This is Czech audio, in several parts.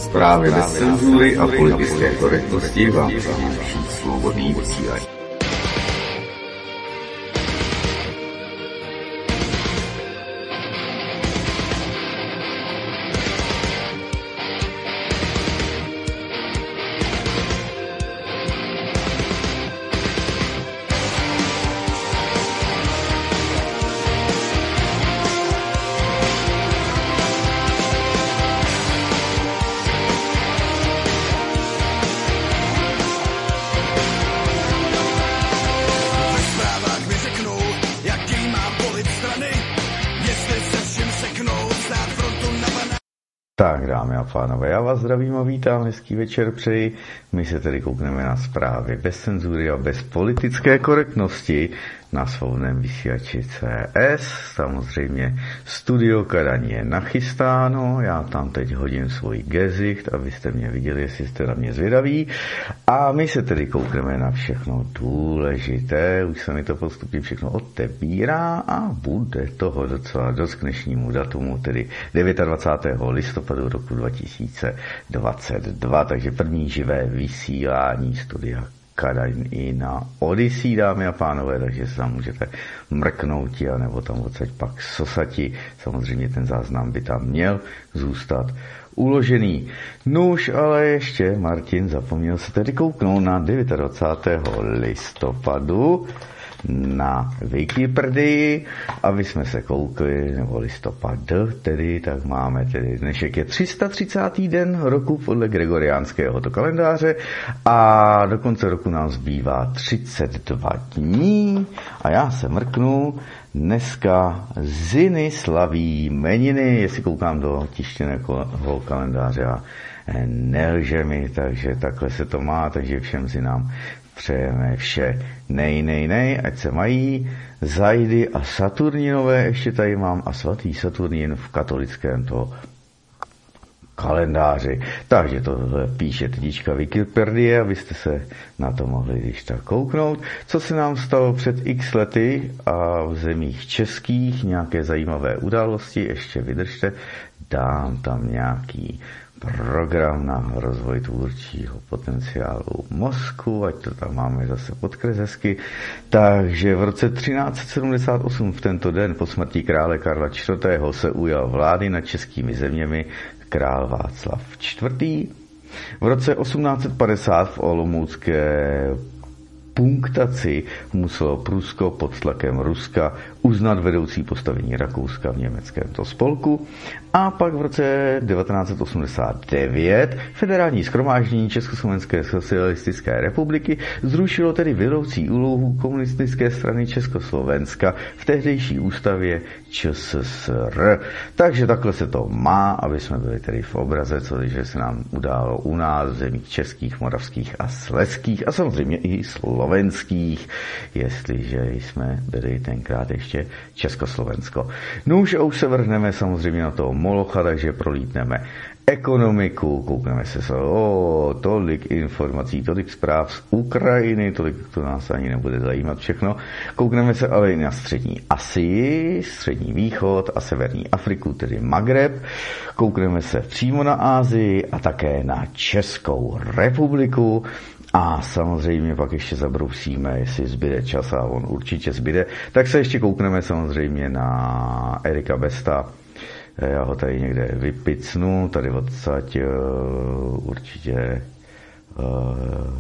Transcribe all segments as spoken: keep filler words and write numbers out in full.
Zprávy bez cenzury a politické korektnosti vám přináší Svobodný vysílač. Tak, dámy a pánové, já vás zdravím a vítám, hezký večer přeji. My se tedy koukneme na zprávy bez cenzury a bez politické korektnosti na svobodném vysílači C S. Samozřejmě studio Kadaň je nachystáno, já tam teď hodím svůj gezicht, abyste mě viděli, jestli jste na mě zvědaví. A my se tedy koukneme na všechno důležité, už se mi to postupně všechno otevírá a bude toho docela dost k dnešnímu datumu, tedy dvacátého devátého listopadu roku dva tisíce dvacet dva, takže první živé vysílání studia Kadaň i na Odyssey, dámy a pánové, takže se tam můžete mrknout, nebo tam odsaď pak sosati. Samozřejmě ten záznam by tam měl zůstat uložený. Nuž, ale ještě Martin zapomněl se tedy kouknout na dvacátého devátého listopadu na Wikipedii, aby jsme se koukli, nebo listopad tedy, tak máme tedy dnešek je tři sta třicátý den roku podle gregoriánského to kalendáře a do konce roku nám zbývá třicet dva dní a já se mrknu, dneska Ziny slaví jmeniny, jestli koukám do tištěného kalendáře a nelže mi, takže takhle se to má, takže všem Zinám přejeme vše nej, nej, nej, ať se mají. Zajdy a Saturninové ještě tady mám a svatý Saturnin v katolickém to kalendáři. Takže to píše tedička Wikipedie, abyste se na to mohli když tak kouknout. Co se nám stalo před x lety a v zemích českých, nějaké zajímavé události, ještě vydržte, dám tam nějaký program na rozvoj tvůrčího potenciálu mozku, ať to tam máme zase podkres hezky. Takže v roce třináct set sedmdesát osm v tento den po smrti krále Karla čtvrtého. se ujal vlády nad českými zeměmi král Václav čtvrtý. V roce osmnáct set padesát v olomoucké punktaci muselo Prusko pod tlakem Ruska uznat vedoucí postavení Rakouska v německém to spolku. A pak v roce devatenáct set osmdesát devět federální shromáždění Československé socialistické republiky zrušilo tedy vedoucí úlohu komunistické strany Československa v tehdejší ústavě ČSSR. Takže takhle se to má, aby jsme byli tedy v obraze, co že se nám událo u nás v zemích českých, moravských a slezských a samozřejmě i slovenských, jestliže jsme byli tenkrát ještě Československo. No už a už se vrhneme samozřejmě na toho Molocha, takže prolítneme ekonomiku, koukneme se, o, tolik informací, tolik zpráv z Ukrajiny, tolik to nás ani nebude zajímat všechno. Koukneme se ale i na střední Asii, střední východ a severní Afriku, tedy Magreb. Koukneme se přímo na Asii a také na Českou republiku. A samozřejmě pak ještě zabrousíme, jestli zbyde čas a on určitě zbyde. Tak se ještě koukneme samozřejmě na Erika Besta. Já ho tady někde vypicnu, tady odsaď uh, určitě uh,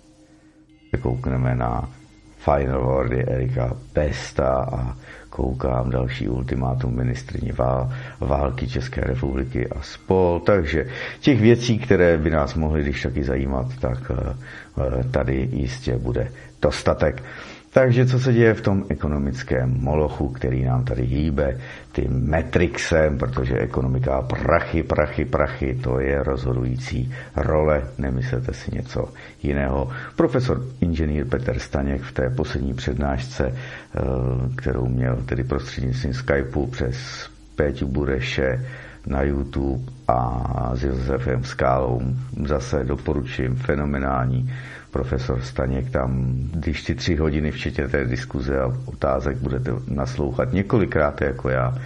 koukneme na Final Wordy Erika Besta a koukám další ultimátum ministryni vál, války České republiky a spol. Takže těch věcí, které by nás mohly když taky zajímat, tak uh, tady jistě bude dostatek. Takže co se děje v tom ekonomickém molochu, který nám tady hýbe tím Matrixem, protože ekonomika prachy, prachy, prachy, to je rozhodující role, nemyslete si něco jiného. Profesor inženýr Petr Staněk v té poslední přednášce, kterou měl tedy prostřednictvím Skypeu přes Péťu Bureše na YouTube a s Josefem Skálou, zase doporučím, fenomenální profesor Staněk, tam, když ty tři hodiny včetně té diskuze a otázek budete naslouchat několikrát jako já,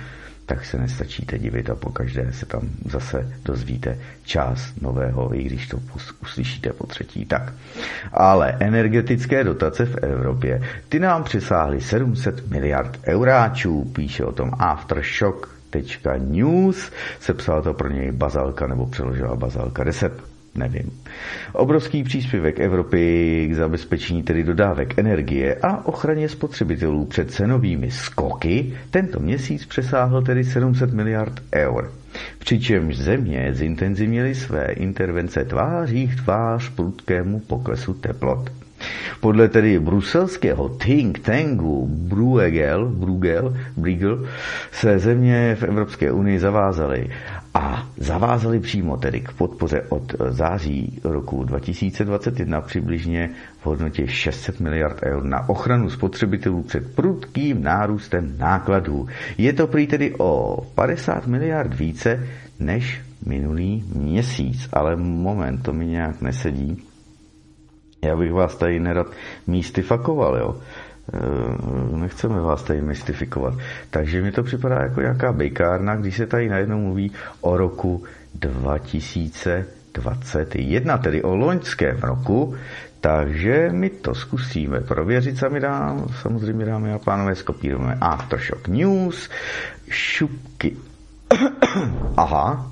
tak se nestačíte divit a pokaždé se tam zase dozvíte část nového, i když to uslyšíte po třetí. Tak. Ale energetické dotace v Evropě, ty nám přesáhly sedm set miliard euráčů, píše o tom Aftershock tečka news, sepsala to pro něj Bazalka nebo přeložila Bazalka deset. Nevím. Obrovský příspěvek Evropy k zabezpečení tedy dodávek energie a ochraně spotřebitelů před cenovými skoky tento měsíc přesáhl tedy sedm set miliard eur. Přičemž země zintenzivnily své intervence tváří v tvář prudkému poklesu teplot. Podle tedy bruselského think tanku Bruegel, Bruegel, Bruegel se země v Evropské unii zavázaly a zavázali přímo tedy k podpoře od září roku dva tisíce dvacet jedna přibližně v hodnotě šest set miliard eur na ochranu spotřebitelů před prudkým nárůstem nákladů. Je to prý tedy o padesát miliard více než minulý měsíc, ale moment, to mi nějak nesedí. Já bych vás tady nerad mystifakoval, jo. Nechceme vás tady mystifikovat. Takže mi to připadá jako nějaká bejkárna, když se tady najednou mluví o roku dva tisíce dvacet jedna, tedy o loňském roku, takže my to zkusíme prověřit sami dám, samozřejmě dámy a pánové, skopírujeme Aftershock News, šupky. Aha.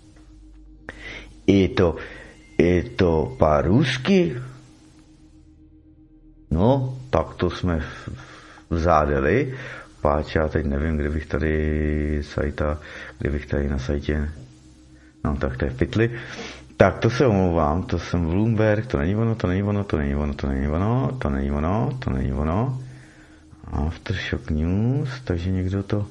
Je to, je to po-rusky? No, tak to jsme vzádeli. Páč, já teď nevím, kde bych tady sajta, kde bych tady na sajtě, no tak to je v pytli. Tak to se omlouvám, to jsem Bloomberg, to není ono, to není ono, to není ono, to není ono, to není ono, to není ono. Aftershock News, takže někdo to,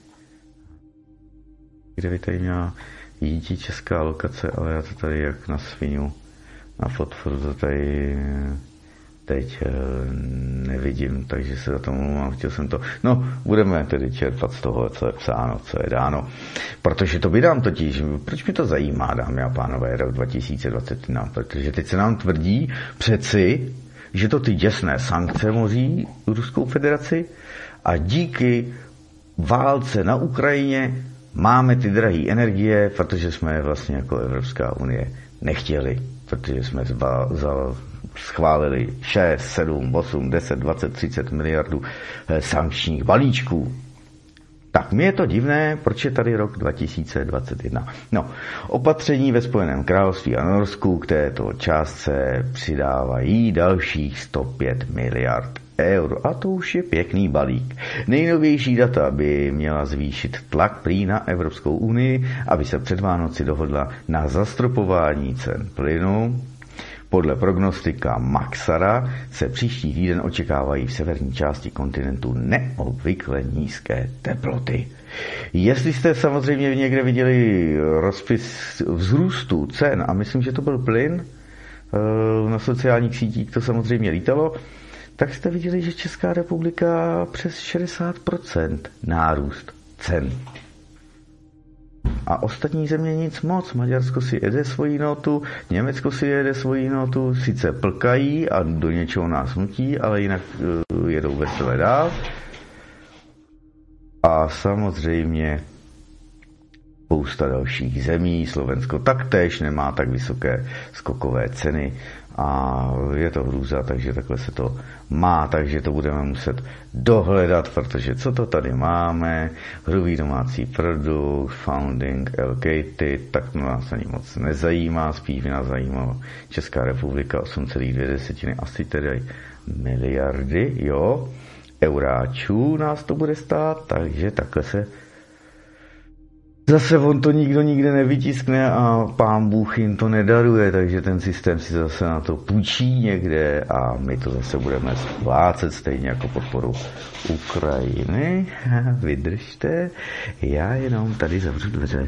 kde by tady měla jít česká lokace, ale já to tady jak na svinu, na fotforu to tady teď nevidím, takže se za to mluvám, chtěl jsem to, no, budeme tedy čerpat z toho, co je psáno, co je dáno, protože to vydám totiž, proč mi to zajímá, dámy a pánové, rok dva tisíce dvacet jedna, protože teď se nám tvrdí přeci, že to ty děsné sankce moří Ruskou federaci a díky válce na Ukrajině máme ty drahé energie, protože jsme je vlastně jako Evropská unie nechtěli, protože jsme zba, za, schválili šest, sedm, osm, deset, dvacet, třicet miliardů sankčních balíčků. Tak mi je to divné, proč je tady rok dva tisíce dvacet jedna. No, opatření ve Spojeném království a Norsku k této částce přidávají dalších sto pět miliard eur. A to už je pěkný balík. Nejnovější data by měla zvýšit tlak prý na Evropskou unii, aby se před Vánoci dohodla na zastropování cen plynu. Podle prognostika Maxara se příští týden očekávají v severní části kontinentu neobvykle nízké teploty. Jestli jste samozřejmě někde viděli rozpis vzrůstu cen, a myslím, že to byl plyn, na sociálních sítích to samozřejmě lítalo, tak jste viděli, že Česká republika přes šedesát procent nárůst cen. A ostatní země nic moc. Maďarsko si jede svoji notu, Německo si jede svoji notu, sice plkají a do něčeho nás nutí, ale jinak uh, jedou veselé dál. A samozřejmě spousta dalších zemí, Slovensko taktéž nemá tak vysoké skokové ceny a je to hrůza, takže takhle se to má, takže to budeme muset dohledat, protože co to tady máme, hrubý domácí produkt, founding allocated, tak to nás ani moc nezajímá, spíš by nás zajímala Česká republika, osm celá dvě desetiny, asi tedy miliardy, jo, euráčů nás to bude stát, takže takhle se zase on to nikdo nikde nevytiskne a pán Bůh jim to nedaruje, takže ten systém si zase na to půjčí někde a my to zase budeme splácet stejně jako podporu Ukrajiny. Vydržte, já jenom tady zavřu dveře.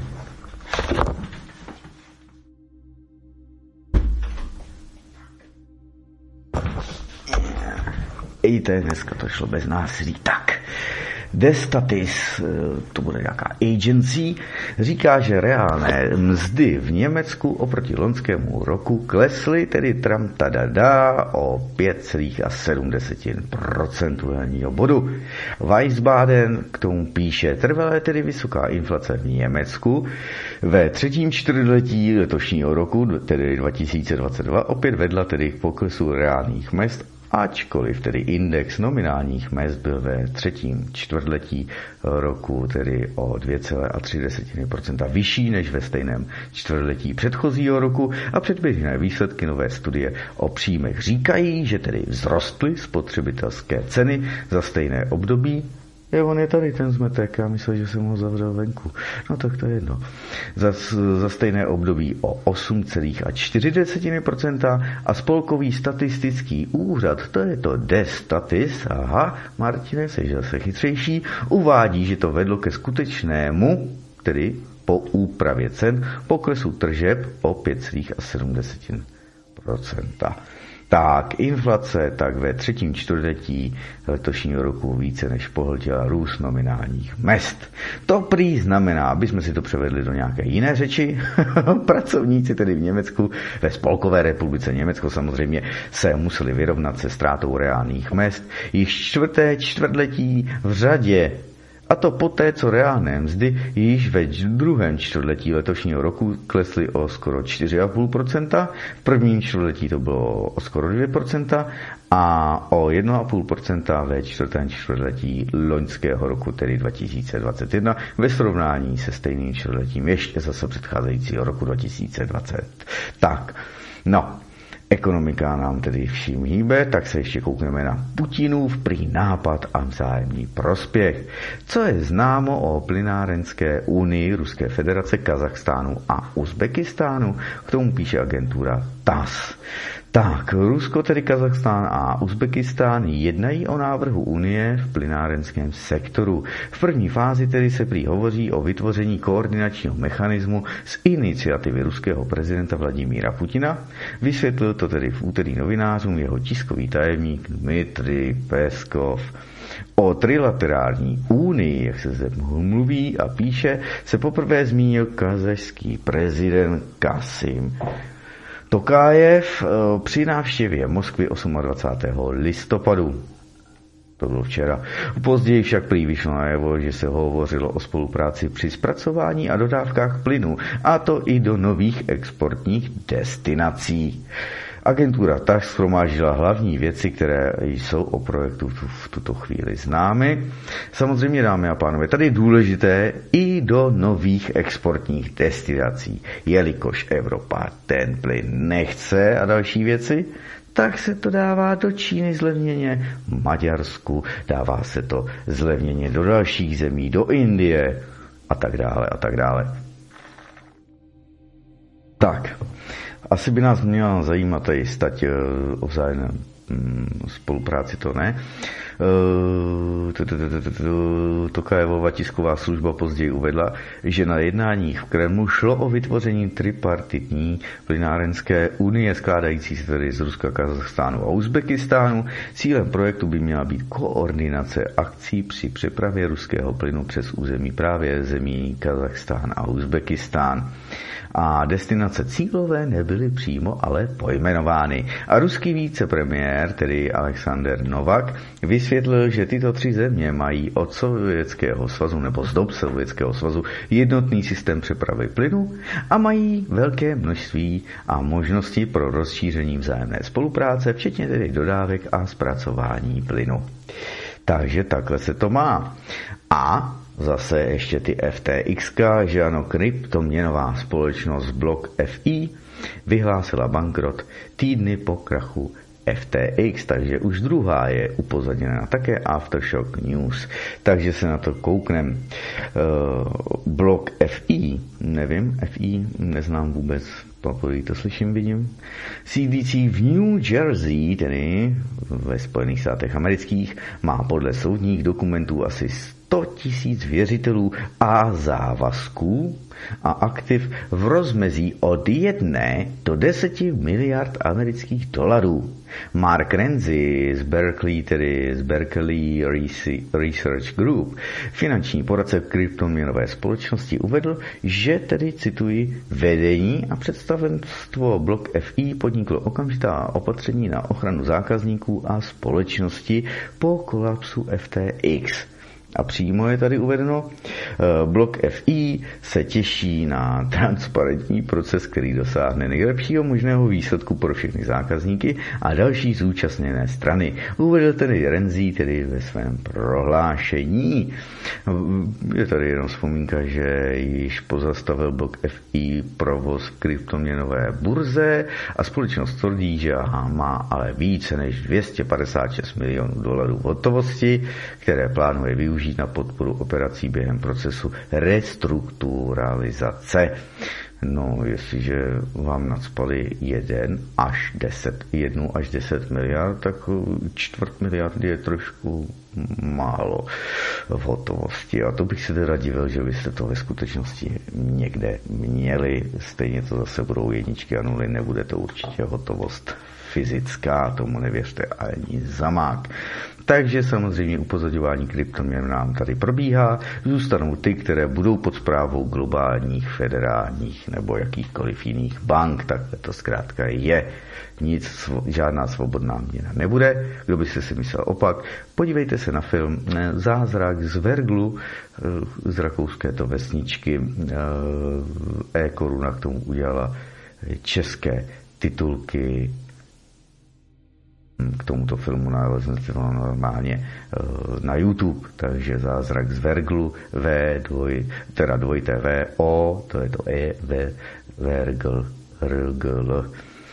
Ejte, dneska to šlo bez násilí. Tak, Destatis, to bude nějaká agency, říká, že reálné mzdy v Německu oproti loňskému roku klesly, tedy tram tadada, o pět celá sedm procentního bodu. Wiesbaden k tomu píše, trvalé tedy vysoká inflace v Německu ve třetím čtvrtletí letošního roku, tedy dva tisíce dvacet dva, opět vedla tedy k poklesu reálných mezd, ačkoliv tedy index nominálních mezd byl ve třetím čtvrtletí roku tedy o dvě celá tři procenta vyšší než ve stejném čtvrtletí předchozího roku a předběžné výsledky nové studie o příjmech říkají, že tedy vzrostly spotřebitelské ceny za stejné období. Je, on je tady ten zmetek, já myslel, že jsem ho zavřel venku. No tak to je jedno. Za, za stejné období o osm celá čtyři procenta a spolkový statistický úřad, to je to Destatis, aha, Martine, jsi zase chytřejší, uvádí, že to vedlo ke skutečnému, tedy po úpravě cen, poklesu tržeb o pět celá sedm procenta. Tak, inflace tak ve třetím čtvrtletí letošního roku více než pohltila růst nominálních mezd. To prý znamená, aby jsme si to převedli do nějaké jiné řeči, pracovníci tedy v Německu, ve Spolkové republice Německo samozřejmě, se museli vyrovnat se ztrátou reálných mezd již čtvrté čtvrtletí v řadě. A to poté, co reálné mzdy již ve druhém čtvrtletí letošního roku klesly o skoro čtyři celá pět procenta, v prvním čtvrtletí to bylo o skoro dvě procenta a o jedna celá pět procenta ve čtvrtém čtvrtletí loňského roku, tedy dva tisíce dvacet jedna, ve srovnání se stejným čtvrtletím ještě zase předcházejícího roku dva tisíce dvacet. Tak, no. Ekonomika nám tedy vším hýbe, tak se ještě koukneme na Putinův prý nápad a vzájemný prospěch. Co je známo o plynárenské unii Ruské federace, Kazachstánu a Uzbekistánu? K tomu píše agentura T A S S. Tak, Rusko, tedy Kazachstán a Uzbekistán jednají o návrhu Unie v plynárenském sektoru. V první fázi tedy se prý hovoří o vytvoření koordinačního mechanismu z iniciativy ruského prezidenta Vladimíra Putina. Vysvětlil to tedy v úterý novinářům jeho tiskový tajemník Dmitrij Peskov. O trilaterální unii, jak se zde mluví a píše, se poprvé zmínil kazašský prezident Kasim Tokájev při návštěvě Moskvy dvacátého osmého listopadu. To bylo včera. Později však prý vyšlo najevo, že se hovořilo o spolupráci při zpracování a dodávkách plynu, a to i do nových exportních destinací. Agentura T A S S shromáždila hlavní věci, které jsou o projektu v tuto chvíli známy. Samozřejmě, dámy a pánové, tady je důležité i do nových exportních destinací, jelikož Evropa ten plyn nechce a další věci, tak se to dává do Číny zlevněně, v Maďarsku, dává se to zlevněně do dalších zemí, do Indie a tak dále a tak dále. Tak, asi by nás měla zajímat tady stať o vzájemné spolupráci, to ne. Tokajevova tisková služba později uvedla, že na jednáních v Kremlu šlo o vytvoření tripartitní plynárenské unie skládající se tedy z Ruska, Kazachstánu a Uzbekistánu. Cílem projektu by měla být koordinace akcí při přepravě ruského plynu přes území právě zemí Kazachstán a Uzbekistán. A destinace cílové nebyly přímo ale pojmenovány. A ruský vicepremiér, tedy Alexander Novak, vysvětlil, že tyto tři země mají od Sovětského svazu nebo z dob Sovětského svazu jednotný systém přepravy plynu a mají velké množství a možnosti pro rozšíření vzájemné spolupráce, včetně tedy dodávek a zpracování plynu. Takže takhle se to má. A zase ještě ty F T X, že ano, kryptoměnová společnost Block F I vyhlásila bankrot týdny po krachu F T X, takže už druhá je upozorněna také Aftershock News, takže se na to kouknem. Uh, Block F I, nevím, F I neznám vůbec, poprvé to slyším, vidím. C D C v New Jersey, tedy ve Spojených státech amerických, má podle soudních dokumentů asi sto sto tisíc věřitelů a závazků a aktiv v rozmezí od jedné do deseti miliard amerických dolarů. Mark Renzi z Berkeley, tedy z Berkeley Research Group, finanční poradce kryptoměnové společnosti, uvedl, že tedy, cituji, vedení a představenstvo Block F I podniklo okamžitá opatření na ochranu zákazníků a společnosti po kolapsu F T X. A přímo je tady uvedeno, Block F I se těší na transparentní proces, který dosáhne nejlepšího možného výsledku pro všechny zákazníky a další zúčastněné strany. Uvedl tedy Renzi tedy ve svém prohlášení. Je tady jenom vzpomínka, že již pozastavil Block F I provoz v kryptoměnové burze a společnost tvrdí, že aha, má ale více než dvě stě padesát šest milionů dolarů hotovosti, které plánuje využít na podporu operací během procesu restrukturalizace. No, jestliže vám nacpali jeden až deset, jednu až deset miliard, tak čtvrt miliardy je trošku málo v hotovosti. A to bych se teda divil, že byste to ve skutečnosti někde měli. Stejně to zase budou jedničky a nuly, nebude to určitě hotovost fyzická, tomu nevěřte ani zamák. Takže samozřejmě upozorňování kryptoměn nám tady probíhá. Zůstanou ty, které budou pod správou globálních, federálních nebo jakýchkoliv jiných bank. Tak to zkrátka je. Nic, žádná svobodná měna nebude. Kdo by si myslel opak, podívejte se na film Zázrak z Verglu z rakouské to vesničky. E-koruna k tomu udělala české titulky. K tomuto filmu naleznete normálně na YouTube, takže Zázrak z Verglu, V, dvoj, teda dvojité V, O, to je to E, V, Vergl, R, G, L.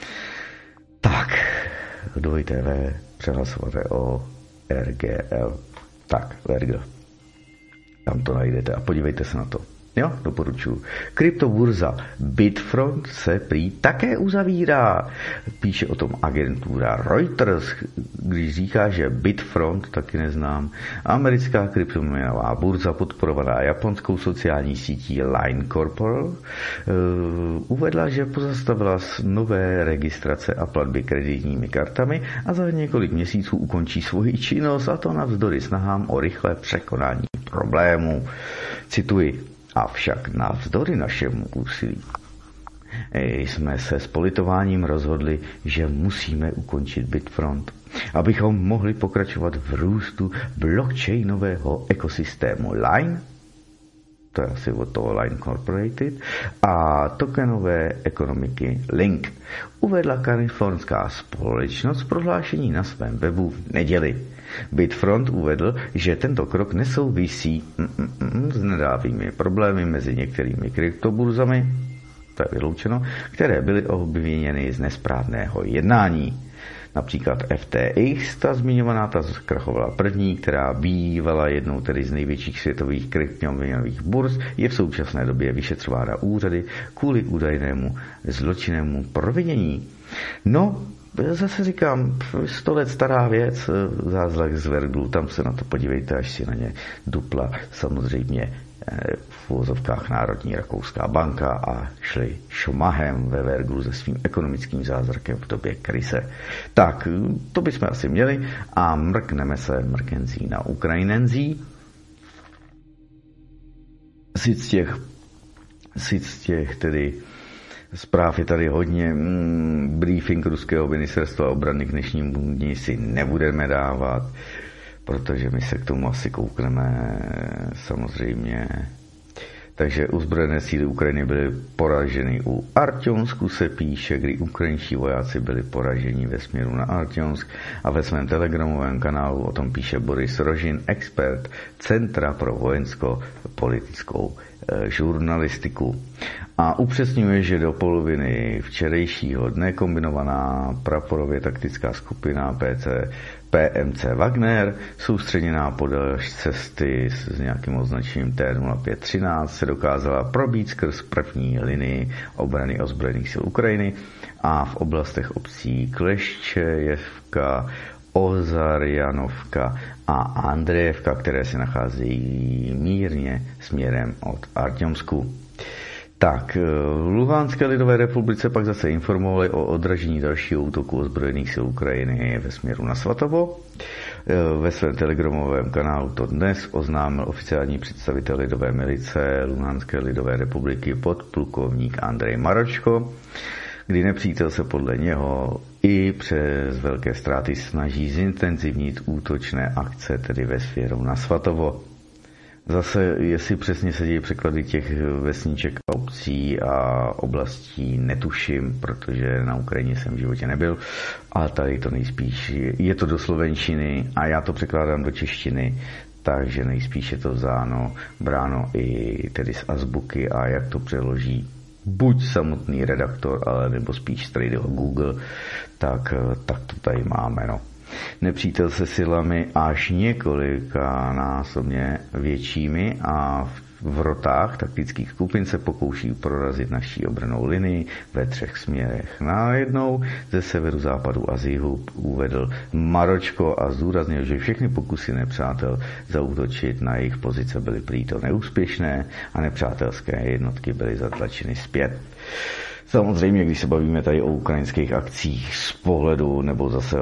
Tak, dvojité V, přehlasované O, R, G, L. Tak, Vergl. Tam to najdete a podívejte se na to. Jo, doporučuji. Kryptoburza Bitfront se prý také uzavírá. Píše o tom agentura Reuters, když říká, že Bitfront, taky neznám, americká kryptoměnová burza podporovaná japonskou sociální sítí Line Corporal, uh, uvedla, že pozastavila nové registrace a platby kreditními kartami a za několik měsíců ukončí svoji činnost, a to navzdory snahám o rychlé překonání problémů. Cituji. Avšak navzdory našemu úsilí jsme se s politováním rozhodli, že musíme ukončit Bitfront, abychom mohli pokračovat v růstu blockchainového ekosystému Line, to je asi od toho Line Corporated, a tokenové ekonomiky Link, uvedla kalifornská společnost v prohlášení na svém webu v neděli. Bitfront uvedl, že tento krok nesouvisí mm, mm, s nedávnými problémy mezi některými kryptoburzami, to je vyloučeno, které byly obviněny z nesprávného jednání. Například F T X, ta zmiňovaná, ta zkrachovala první, která bývala jednou tedy z největších světových kryptoměnových burz, je v současné době vyšetřována úřady kvůli údajnému zločinnému provinění. No, zase říkám, sto let stará věc, Zázrak z Verglu, tam se na to podívejte, až si na ně dupla samozřejmě v uvozovkách Národní rakouská banka a šli šmahem ve Verglu se svým ekonomickým zázrakem v době krize. Tak, to bychom asi měli a mrkneme se mrkenzí na Ukrajinenzí. Sic těch, sic těch tedy zpráv je tady hodně. Mm, briefing ruského ministerstva obrany k dnešnímu dní si nebudeme dávat, protože my se k tomu asi koukneme samozřejmě. Takže uzbrojené síly Ukrajiny byly poraženy u Artjonsku, se píše, kdy ukrajinští vojáci byli poraženi ve směru na Artjonsk, a ve svém telegramovém kanálu o tom píše Boris Rožin, expert Centra pro vojensko-politickou e, žurnalistiku. A upřesňuje, že do poloviny včerejšího dne kombinovaná praporově taktická skupina P C P M C Wagner, soustředěná podél cesty s nějakým označením T nula pět třináct, se dokázala probít skrz první linii obrany ozbrojených sil Ukrajiny a v oblastech obcí Kleščejevka, Ozarjanovka a Andrejevka, které se nacházejí mírně směrem od Artjomsku. Tak, v Luhanské lidové republice pak zase informovali o odražení dalšího útoku ozbrojených sil Ukrajiny ve směru na Svatovo. Ve svém telegramovém kanálu to dnes oznámil oficiální představitel lidové milice Luhanské lidové republiky podplukovník Andrej Maročko, kdy nepřítel se podle něho i přes velké ztráty snaží zintenzivnit útočné akce, tedy ve směru na Svatovo. Zase, jestli přesně se dějí překlady těch vesniček, obcí a oblastí, netuším, protože na Ukrajině jsem v životě nebyl, ale tady to nejspíš, je to do slovenštiny a já to překládám do češtiny, takže nejspíš je to vzáno, bráno i tedy z azbuky a jak to přeloží buď samotný redaktor, ale nebo spíš straight do Google, tak, tak to tady máme, no. Nepřítel se silami až několika násobně většími a v rotách taktických skupin se pokouší prorazit naší obrannou linii ve třech směrech. Najednou ze severu, západu a z jihu uvedl Maročko a zdůraznil, že všechny pokusy nepřátel zaútočit na jejich pozice byly prý to neúspěšné a nepřátelské jednotky byly zatlačeny zpět. Samozřejmě, když se bavíme tady o ukrajinských akcích z pohledu nebo zase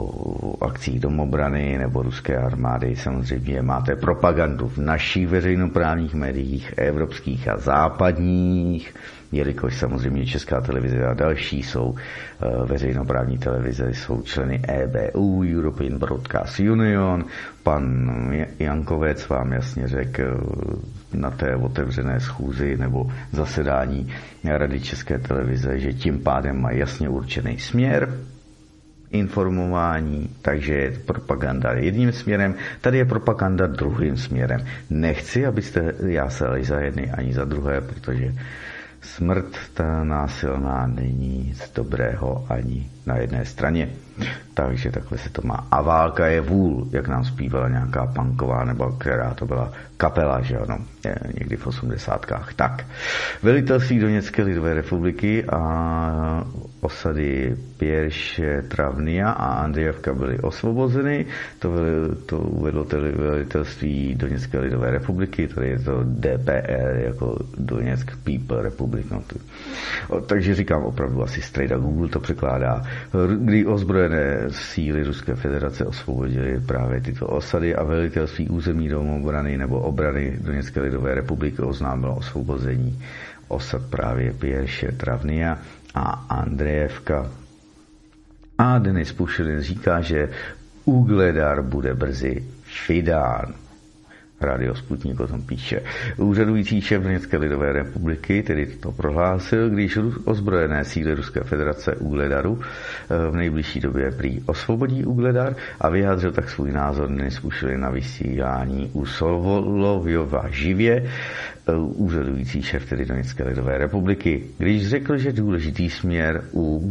o akcích domobrany nebo ruské armády, samozřejmě máte propagandu v našich veřejnoprávních médiích, evropských a západních, jelikož samozřejmě Česká televize a další jsou veřejnoprávní televize, jsou členy E B U, European Broadcast Union. Pan Jankovec vám jasně řekl na té otevřené schůzi nebo zasedání Rady České televize, že tím pádem má jasně určený směr informování, takže je propaganda jedním směrem, tady je propaganda druhým směrem. Nechci, abyste jásali za jedny ani za druhé, protože smrt ta násilná není nic dobrého ani na jedné straně. Takže takhle se to má. A válka je vůl, jak nám zpívala nějaká punková, nebo která to byla kapela, že ano, někdy v osmdesátkách. Tak, velitelství Doněcké lidové republiky a osady Pěrše, Travnia a Andrejevka byly osvobozeny. To, to uvedlo velitelství Doněcké lidové republiky, tady je to D P R jako Doněck People Republic. No, to, takže říkám opravdu asi straight a Google to překládá. Kdy ozbrojené síly Ruské federace osvobodily právě tyto osady a velitelství území domobrany nebo obrany Doněcké lidové republiky oznámilo osvobození osad právě Pěrše, Travnia a Andrejevka. A Denis Pušilin říká, že Ugledar bude brzy vydán. Radio Sputnik o tom píše. Úřadující šéf Doněcké lidové republiky tedy to prohlásil, když ozbrojené síly Ruské federace Ugledaru v nejbližší době prý osvobodí Ugledar a vyjádřil tak svůj názor Denis Pušilin na vysílání u Solovjova živě, úřadující šéf tedy Doněcké lidové republiky, když řekl, že důležitý směr u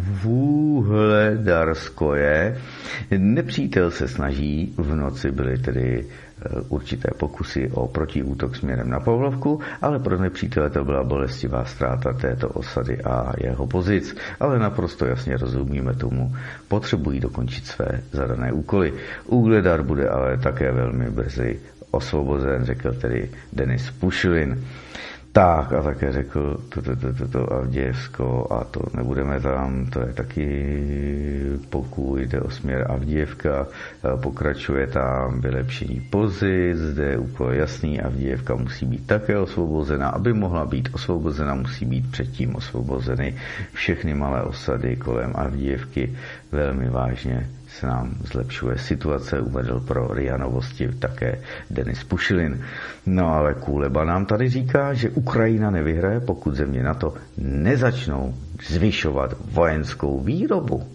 Vuhledarskoje nepřítel se snaží, v noci byly tedy určité pokusy o protiútok směrem na Pavlovku, ale pro nepřítele to byla bolestivá ztráta této osady a jeho pozic, ale naprosto jasně rozumíme tomu, potřebují dokončit své zadané úkoly. Ugledar bude ale také velmi brzy osvobozen, řekl tedy Denis Pušilin. Tak a také řekl toto to, to, to Avdějevsko a to nebudeme tam, to je taky, pokud jde o směr Avdějevka, pokračuje tam vylepšení pozic, zde je úkol jasný, Avdějevka musí být také osvobozena, aby mohla být osvobozena, musí být předtím osvobozeny všechny malé osady kolem Avdějevky, velmi vážně se nám zlepšuje situace, uvedl pro R I A Novosti také Denis Pušilin. No ale Kuleba nám tady říká, že Ukrajina nevyhraje, pokud země NATO nezačnou zvyšovat vojenskou výrobu.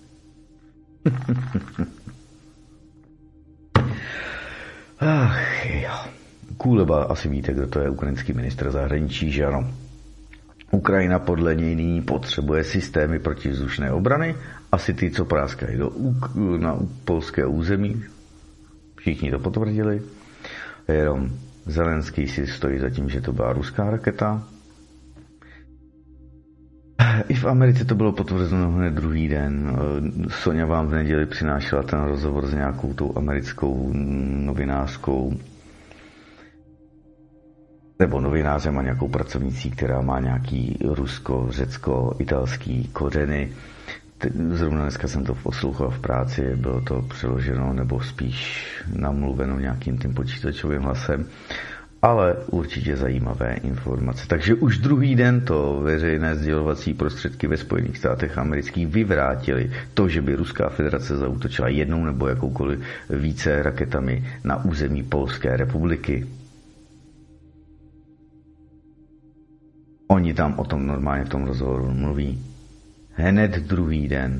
Ach jo. Kuleba, asi víte, kdo to je, ukrajinský ministr zahraničí, že ano. Ukrajina podle něj nyní potřebuje systémy protivzdušné obrany, asi ty, co práskají do, na polské území. Všichni to potvrdili. Jenom Zelenský si stojí za tím, že to byla ruská raketa. I v Americe to bylo potvrzeno hned druhý den. Sonja vám v neděli přinášela ten rozhovor s nějakou tou americkou novinářkou nebo novinářem a nějakou pracovnicí, která má nějaký rusko, řecko, italský kořeny. Zrovna dneska jsem to poslouchal v práci, bylo to přeloženo nebo spíš namluveno nějakým tím počítačovým hlasem, ale určitě zajímavé informace. Takže už druhý den to veřejné sdělovací prostředky ve Spojených státech amerických vyvrátili to, že by Ruská federace zaútočila jednou nebo jakoukoliv více raketami na území Polské republiky. Oni tam o tom normálně v tom rozhovoru mluví. Hned druhý den.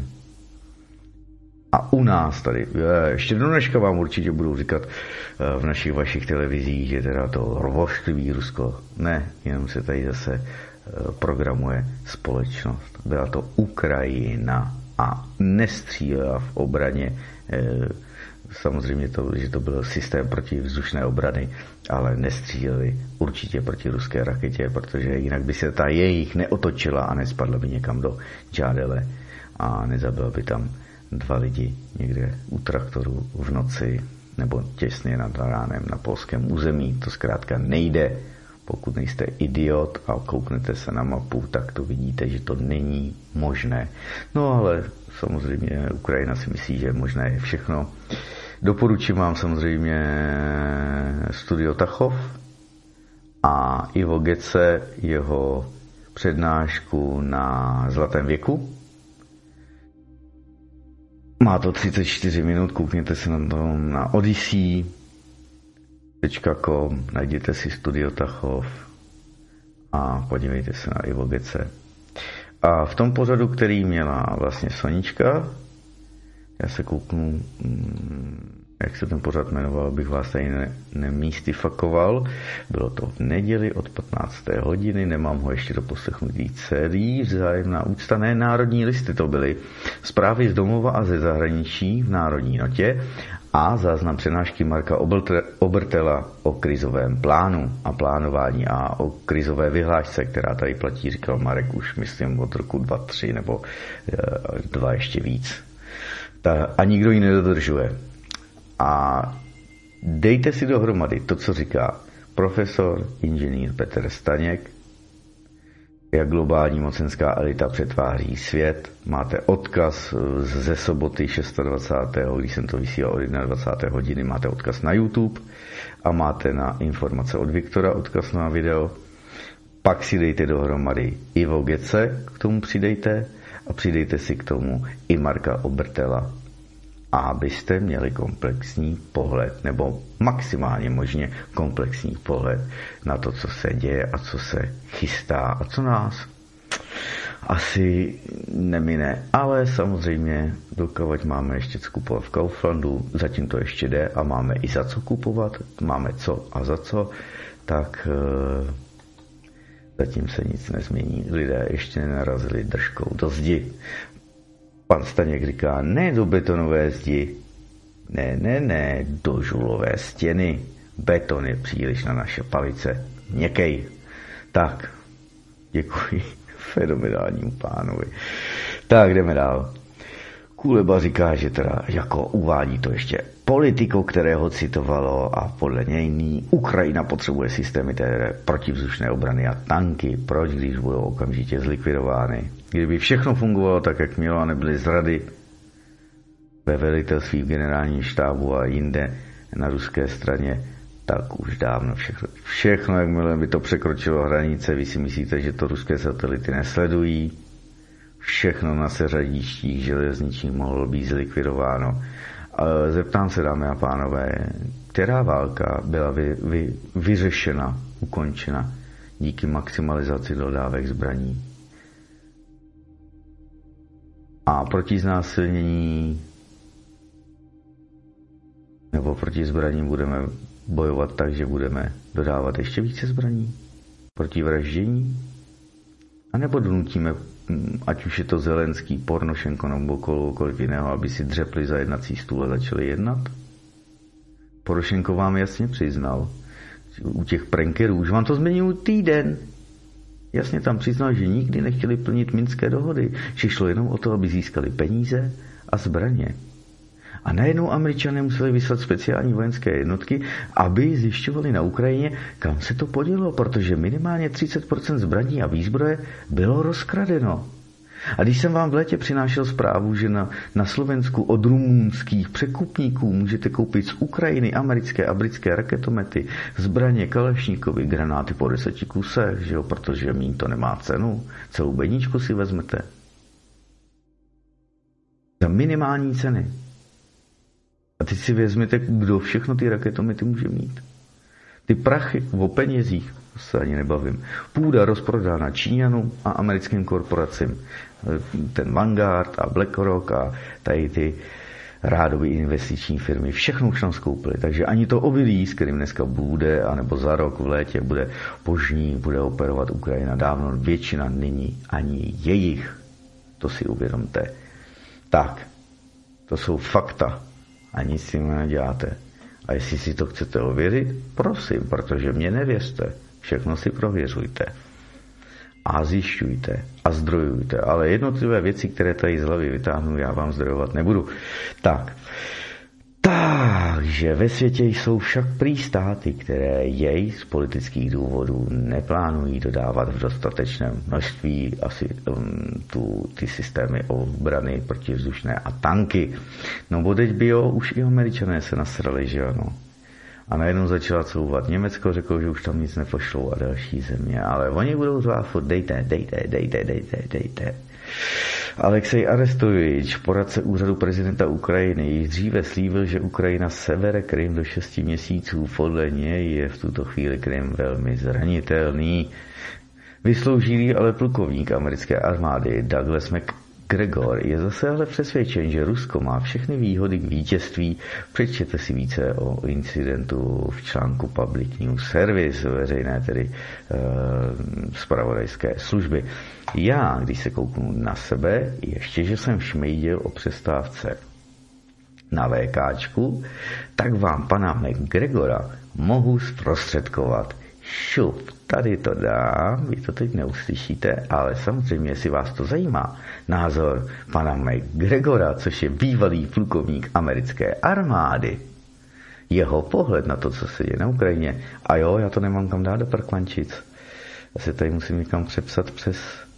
A u nás tady, ještě do dneška vám určitě budou říkat v našich vašich televizích, že teda to rovošklivý Rusko. Ne, jenom se tady zase programuje společnost. Byla to Ukrajina a nestřílela v obraně. Samozřejmě to, že to byl systém protivzdušné obrany, ale nestříleli určitě proti ruské raketě, protože jinak by se ta jejich neotočila a nespadla by někam do Džádele a nezabila by tam dva lidi někde u traktoru v noci nebo těsně nad ránem na polském území. To zkrátka nejde. Pokud nejste idiot a kouknete se na mapu, tak to vidíte, že to není možné. No ale samozřejmě Ukrajina si myslí, že možné je všechno. Doporučím vám samozřejmě Studio Tachov a Ivo Gece, jeho přednášku na Zlatém věku. Má to třicet čtyři minut, koukněte se na to na odyssey tečka com, najděte si Studio Tachov a podívejte se na Ivo Gece. A v tom pořadu, který měla vlastně Sonička, já se kouknu, jak se ten pořad jmenoval, abych vás tady ne, nemýstifakoval. Bylo to v neděli od patnácté hodiny, nemám ho ještě doposlechnutý celý, vzájemná úcta, ne, národní listy to byly. Zprávy z domova a ze zahraničí v Národní notě a záznam přednášky Marka Obertela o krizovém plánu a plánování a o krizové vyhlášce, která tady platí, říkal Marek už myslím od roku dva tři nebo dva ještě víc. Ta, a nikdo ji nedodržuje. A dejte si dohromady to, co říká profesor, inženýr Petr Staněk, jak globální mocenská elita přetváří svět. Máte odkaz ze soboty dvacátého šestého když jsem to vysílal od dvacáté jedné hodiny, máte odkaz na YouTube a máte na informace od Viktora odkaz na video. Pak si dejte dohromady Ivo Gece, k tomu přidejte a přidejte si k tomu i Marka Obertela, abyste měli komplexní pohled, nebo maximálně možně komplexní pohled na to, co se děje a co se chystá a co nás asi nemine. Ale samozřejmě, dokud máme ještě co kupovat v Kauflandu, zatím to ještě jde a máme i za co kupovat, máme co a za co, tak e, zatím se nic nezmění. Lidé ještě nenarazili držkou do zdi. Pan Staněk říká, ne do betonové zdi, ne, ne, ne, do žulové stěny. Beton je příliš na naše palice. Měkkej. Tak, děkuji fenomenálnímu pánovi. Tak, jdeme dál. Kuleba říká, že teda jako uvádí to ještě politiku, kterého citovalo a podle něj Ukrajina potřebuje systémy té protivzdušné obrany a tanky. Proč, když budou okamžitě zlikvidovány? Kdyby všechno fungovalo tak, jak mělo a nebyly zrady ve velitelství, v generálním štábu a jinde na ruské straně, tak už dávno všechno, všechno jakmile by to překročilo hranice, vy si myslíte, že to ruské satelity nesledují, všechno na seřadištích železničních mohlo být zlikvidováno. Zeptám se, dámy a pánové, která válka byla vy, vy, vyřešena, ukončena díky maximalizaci dodávek zbraní? A proti znásilnění nebo proti zbraním budeme bojovat tak, že budeme dodávat ještě více zbraní? Proti vraždění? A nebo donutíme, ať už je to Zelenský, Pornošenko nebo kohokoliv jiného, aby si dřepli za jednací stůl a začali jednat? Porošenko vám jasně přiznal, u těch prankerů, už vám to změnil týden. Jasně tam přiznal, že nikdy nechtěli plnit minské dohody, že šlo jenom o to, aby získali peníze a zbraně. A najednou Američané museli vyslat speciální vojenské jednotky, aby zjišťovali na Ukrajině, kam se to podělo, protože minimálně třicet procent zbraní a výzbroje bylo rozkradeno. A když jsem vám v létě přinášel zprávu, že na, na Slovensku od rumunských překupníků můžete koupit z Ukrajiny americké a britské raketomety, zbraně, kalašníkovy, granáty po deseti kusech, že jo, protože míň to nemá cenu, celou bedničku si vezmete. Za minimální ceny. A teď si vezměte, kdo všechno ty raketomety může mít. Ty prachy o penězích, to se ani nebavím. Půda rozprodána Číňanům a americkým korporacím. Ten Vanguard a BlackRock a tady ty rádové investiční firmy, všechno už tam skoupili. Takže ani to obilí, s kterým dneska bude, anebo za rok v létě bude požní, bude operovat Ukrajina, dávno většina není ani jejich. To si uvědomte. Tak, to jsou fakta. A nic s tím neděláte. A jestli si to chcete ověřit, prosím, protože mě nevěřte. Všechno si prověřujte. A zjišťujte. A zdrojujte. Ale jednotlivé věci, které tady z hlavy vytáhnu, já vám zdrojovat nebudu. Tak. Takže ve světě jsou však prý státy, které jej z politických důvodů neplánují dodávat v dostatečném množství asi um, tu, ty systémy obrany protivzdušné a tanky. No bo teď by jo, už i Američané se nasrali, že ano. A najednou začala couvat. Německo řeklo, že už tam nic nepošlou a další země, ale oni budou zvát furt dejte, dejte, dejte, dejte, dejte. Alexej Arestovič, poradce úřadu prezidenta Ukrajiny, již dříve slíbil, že Ukrajina sebere Krym do šesti měsíců. Podle něj je v tuto chvíli Krym velmi zranitelný. Vysloužilý ale plukovník americké armády Douglas McGregor je zase ale přesvědčen, že Rusko má všechny výhody k vítězství. Přečtěte si více o incidentu v článku Public News Service, veřejné tedy zpravodajské e, služby. Já, když se kouknu na sebe, ještě, že jsem šmejdil o přestávce na VKčku, tak vám pana McGregora mohu zprostředkovat. Šup, tady to dám, vy to teď neuslyšíte, ale samozřejmě, jestli vás to zajímá, názor pana McGregora, což je bývalý plukovník americké armády, jeho pohled na to, co se děje na Ukrajině, a jo, já to nemám kam dát do prkvančic, já se tady musím někam přepsat přes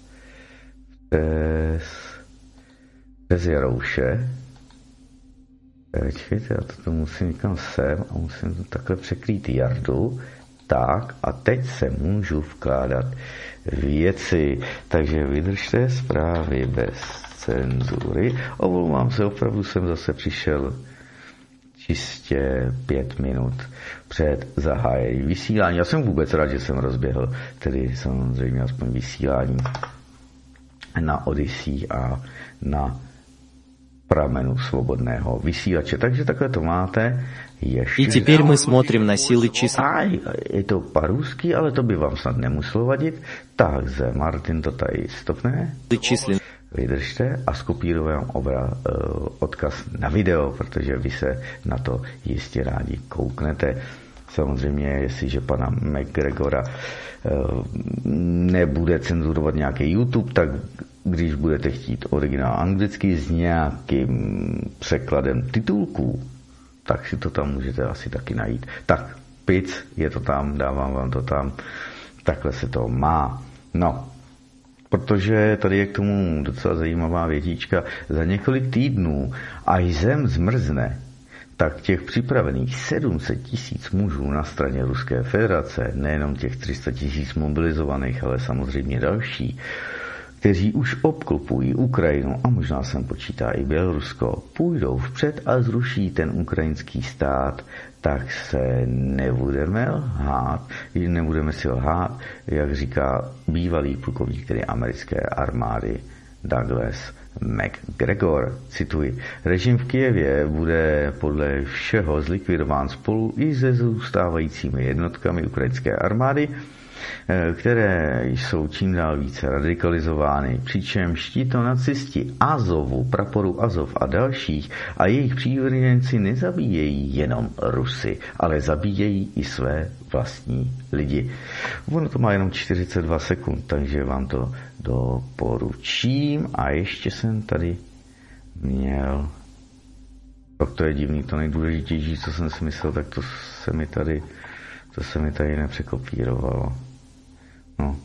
přes přes Jarouše. Počkejte, já to musím někam sem a musím to takhle překrýt Jardu. Tak a teď se můžu vkládat věci, takže vydržte zprávy bez cenzury. Omlouvám se, opravdu jsem zase přišel čistě pět minut před zahájením vysílání. Já jsem vůbec rád, že jsem rozběhl, tedy samozřejmě aspoň vysílání na Odyssey a na pramenu svobodného vysílače. Takže takhle to máte. Ještě I теперь мы смотрим на силы числа. Aj, je to parusky, ale to by vám snad nemuselo vadit. Takže Martin to tady stopne. Čísly. Vydržte a skopírujeme obra, uh, odkaz na video, protože vy se na to jistě rádi kouknete. Samozřejmě, jestliže pana McGregora uh, nebude cenzurovat nějaký YouTube, tak když budete chtít originál anglicky s nějakým překladem titulků, tak si to tam můžete asi taky najít. Tak, pic, je to tam, dávám vám to tam, takhle se to má. No, protože tady je k tomu docela zajímavá větička. Za několik týdnů, až zem zmrzne, tak těch připravených sedm set tisíc mužů na straně Ruské federace, nejenom těch tři sta tisíc mobilizovaných, ale samozřejmě další, kteří už obklopují Ukrajinu a možná sem počítá i Bělorusko, půjdou vpřed a zruší ten ukrajinský stát, tak se nebudeme lhát, nebudeme si lhát, jak říká bývalý plukovník tedy americké armády Douglas McGregor, cituji, režim v Kyjevě bude podle všeho zlikvidován spolu i se zůstávajícími jednotkami ukrajinské armády které jsou čím dál více radikalizovány, přičemž tito nacisti Azovu, praporu Azov a dalších a jejich přívrženci nezabíjejí jenom Rusy, ale zabíjejí i své vlastní lidi. Ono to má jenom čtyřicet dva sekund, takže vám to doporučím. A ještě jsem tady měl, tak to je divný, to nejdůležitější, co jsem si myslel, tak to se mi tady to se mi tady nepřekopírovalo. No.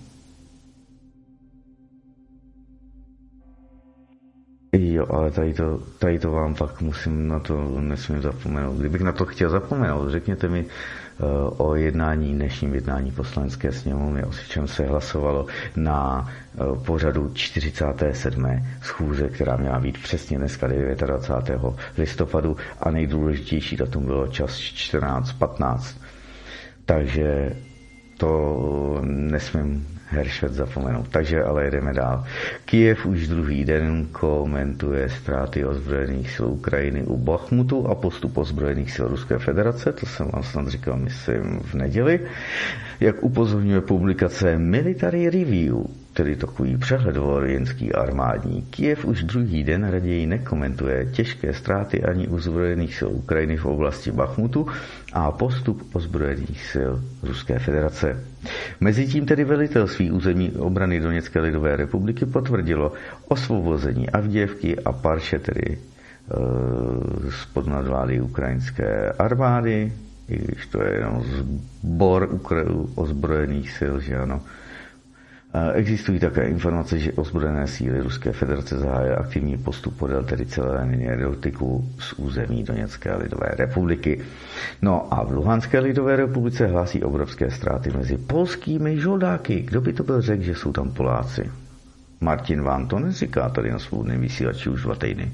Jo, ale tady to, tady to vám fakt musím na to nesmím zapomenout. Kdybych na to chtěl zapomenout, řekněte mi uh, o jednání, dnešním jednání poslanecké sněmovny, o čem se hlasovalo na uh, pořadu čtyřicáté sedmé schůze, která měla být přesně dneska dvacátého devátého listopadu a nejdůležitější datum bylo čas čtrnáct patnáct. Takže to nesmím Heršvet zapomenout. Takže ale jedeme dál. Kyjev už druhý den komentuje ztráty ozbrojených sil Ukrajiny u Bachmutu a postup ozbrojených sil Ruské federace. To jsem vám snad říkal, myslím, v neděli. Jak upozorňuje publikace Military Review, tedy takový přehled vojenský armádní, Kyjev už druhý den raději nekomentuje těžké ztráty ani ozbrojených sil Ukrajiny v oblasti Bachmutu a postup ozbrojených sil Ruské federace. Mezitím tedy velitelství územní obrany Doněcké lidové republiky potvrdilo osvobození Avděvky a Parše, tedy e, spod nadvlády ukrajinské armády, i když to je jenom sbor Ukra- ozbrojených sil, že ano. Existují také informace, že ozbrojené síly Ruské federace zahájily aktivní postup podél tedy celé linie dotyku z území Doněcké lidové republiky. No a v Luhanské lidové republice hlásí obrovské ztráty mezi polskými žoldáky. Kdo by to byl řekl, že jsou tam Poláci? Martin vám to neříká tady na svobodném vysílači už dva týdny.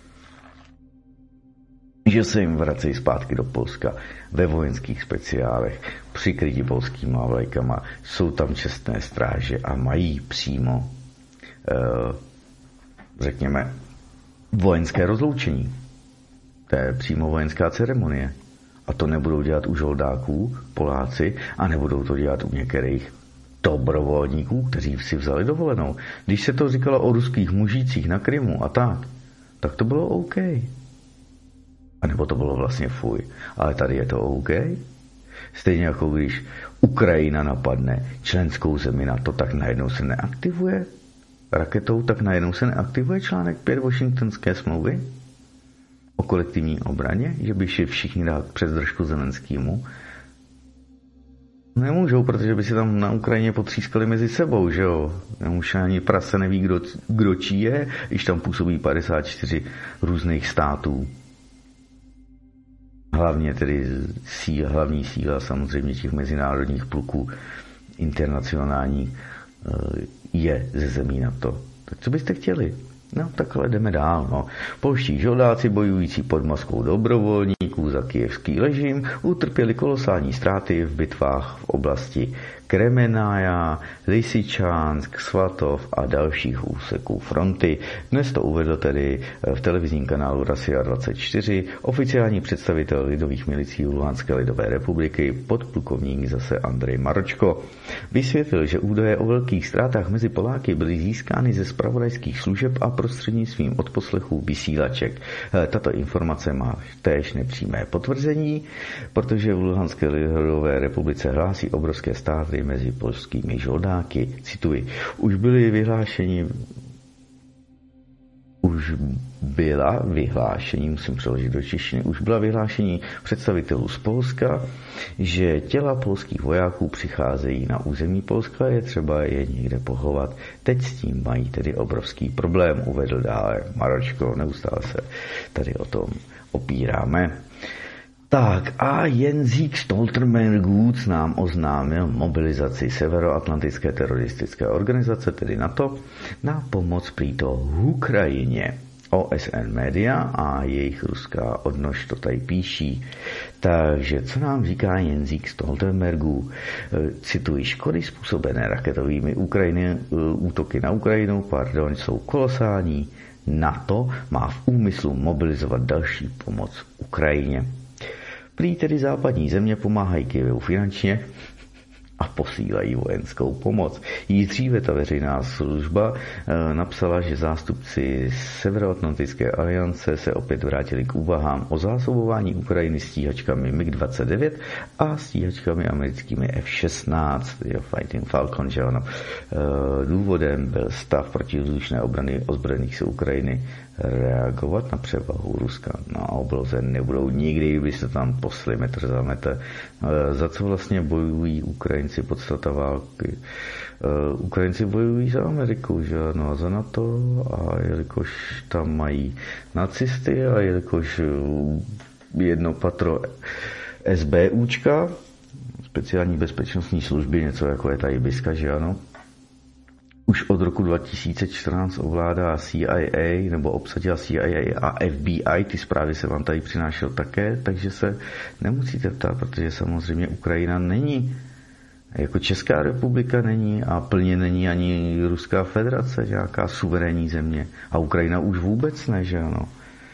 Že se jim vracejí zpátky do Polska ve vojenských speciálech, přikryti polskýma vlajkama, jsou tam čestné stráže a mají přímo, eh, řekněme, vojenské rozloučení. To je přímo vojenská ceremonie. A to nebudou dělat u žoldáků Poláci a nebudou to dělat u některých dobrovolníků, kteří si vzali dovolenou. Když se to říkalo o ruských mužících na Krymu a tak, tak to bylo OK. A nebo to bylo vlastně fuj. Ale tady je to OK. Stejně jako když Ukrajina napadne členskou zemi NATO, tak najednou se neaktivuje raketou, tak najednou se neaktivuje článek pět Washingtonské smlouvy o kolektivní obraně, že by si všichni dát přes držku Zelenskému. Nemůžou, protože by si tam na Ukrajině potřískali mezi sebou, že jo. Nemůže ani prase neví, kdo, kdo čí je, když tam působí padesát čtyři různých států. Hlavně tedy síla, hlavní síla samozřejmě těch mezinárodních pluků internacionální je ze zemí NATO. Tak co byste chtěli? No, takhle jdeme dál. No. Polští žoldáci bojující pod maskou dobrovolníků za kyjevský režim utrpěli kolosální ztráty v bitvách v oblasti Kremenája, Lysyčánsk, Svatov a dalších úseků fronty. Dnes to uvedl tedy v televizním kanálu Rasia dvacet čtyři oficiální představitel lidových milicí Luhanské lidové republiky, podplukovník zase Andrej Maročko. Vysvětlil, že údaje o velkých ztrátách mezi Poláky byly získány ze zpravodajských služeb a prostřednictvím odposlechů vysílaček. Tato informace má též nepřímé potvrzení, protože v Luhanské lidové republice hlásí obrovské ztráty mezi polskými žoldáky. Cituji, už byly vyhlášeni už byla vyhlášení, musím přeložit do češtiny, už byla vyhlášení představitelů z Polska, že těla polských vojáků přicházejí na území Polska, je třeba je někde pohovat. Teď s tím mají tedy obrovský problém, uvedl dále Maročko, neustále se tady o tom opíráme. Tak a Jensík Stoltenberg nám oznámil mobilizaci Severoatlantické teroristické organizace, tedy NATO, na pomoc prýto Ukrajině. O S N média a jejich ruská odnož to tady píší. Takže co nám říká Jensík Stoltenbergů? Cituji, škody způsobené raketovými Ukrajiny, útoky na Ukrajinu pardon, jsou kolosální. NATO má v úmyslu mobilizovat další pomoc Ukrajině. Prý tedy západní země pomáhají Kyjevu finančně a posílají vojenskou pomoc. Již dříve ta veřejná služba e, napsala, že zástupci Severoatlantické aliance se opět vrátili k úvahám o zásobování Ukrajiny stíhačkami mig dvacet devět a stíhačkami americkými F šestnáct, jo, Fighting Falcon, že ano. E, důvodem byl stav protivzdušné obrany ozbrojených sil Ukrajiny reagovat na převahu Ruska. No a obloze nebudou nikdy, když se tam posli metr za metr. E, za co vlastně bojují Ukrajinci, podstata války. E, Ukrajinci bojují za Ameriku, že ano, a za NATO, a jelikož tam mají nacisty a jelikož jedno patro SBUčka, speciální bezpečnostní služby, něco jako je ta Ibiska, že ano, už od roku dva tisíce čtrnáct ovládá C I A, nebo obsadila C I A a F B I, ty zprávy se vám tady přinášel také, takže se nemusíte ptát, protože samozřejmě Ukrajina není, jako Česká republika není a plně není ani Ruská federace, nějaká suverénní země. A Ukrajina už vůbec ne, že ano.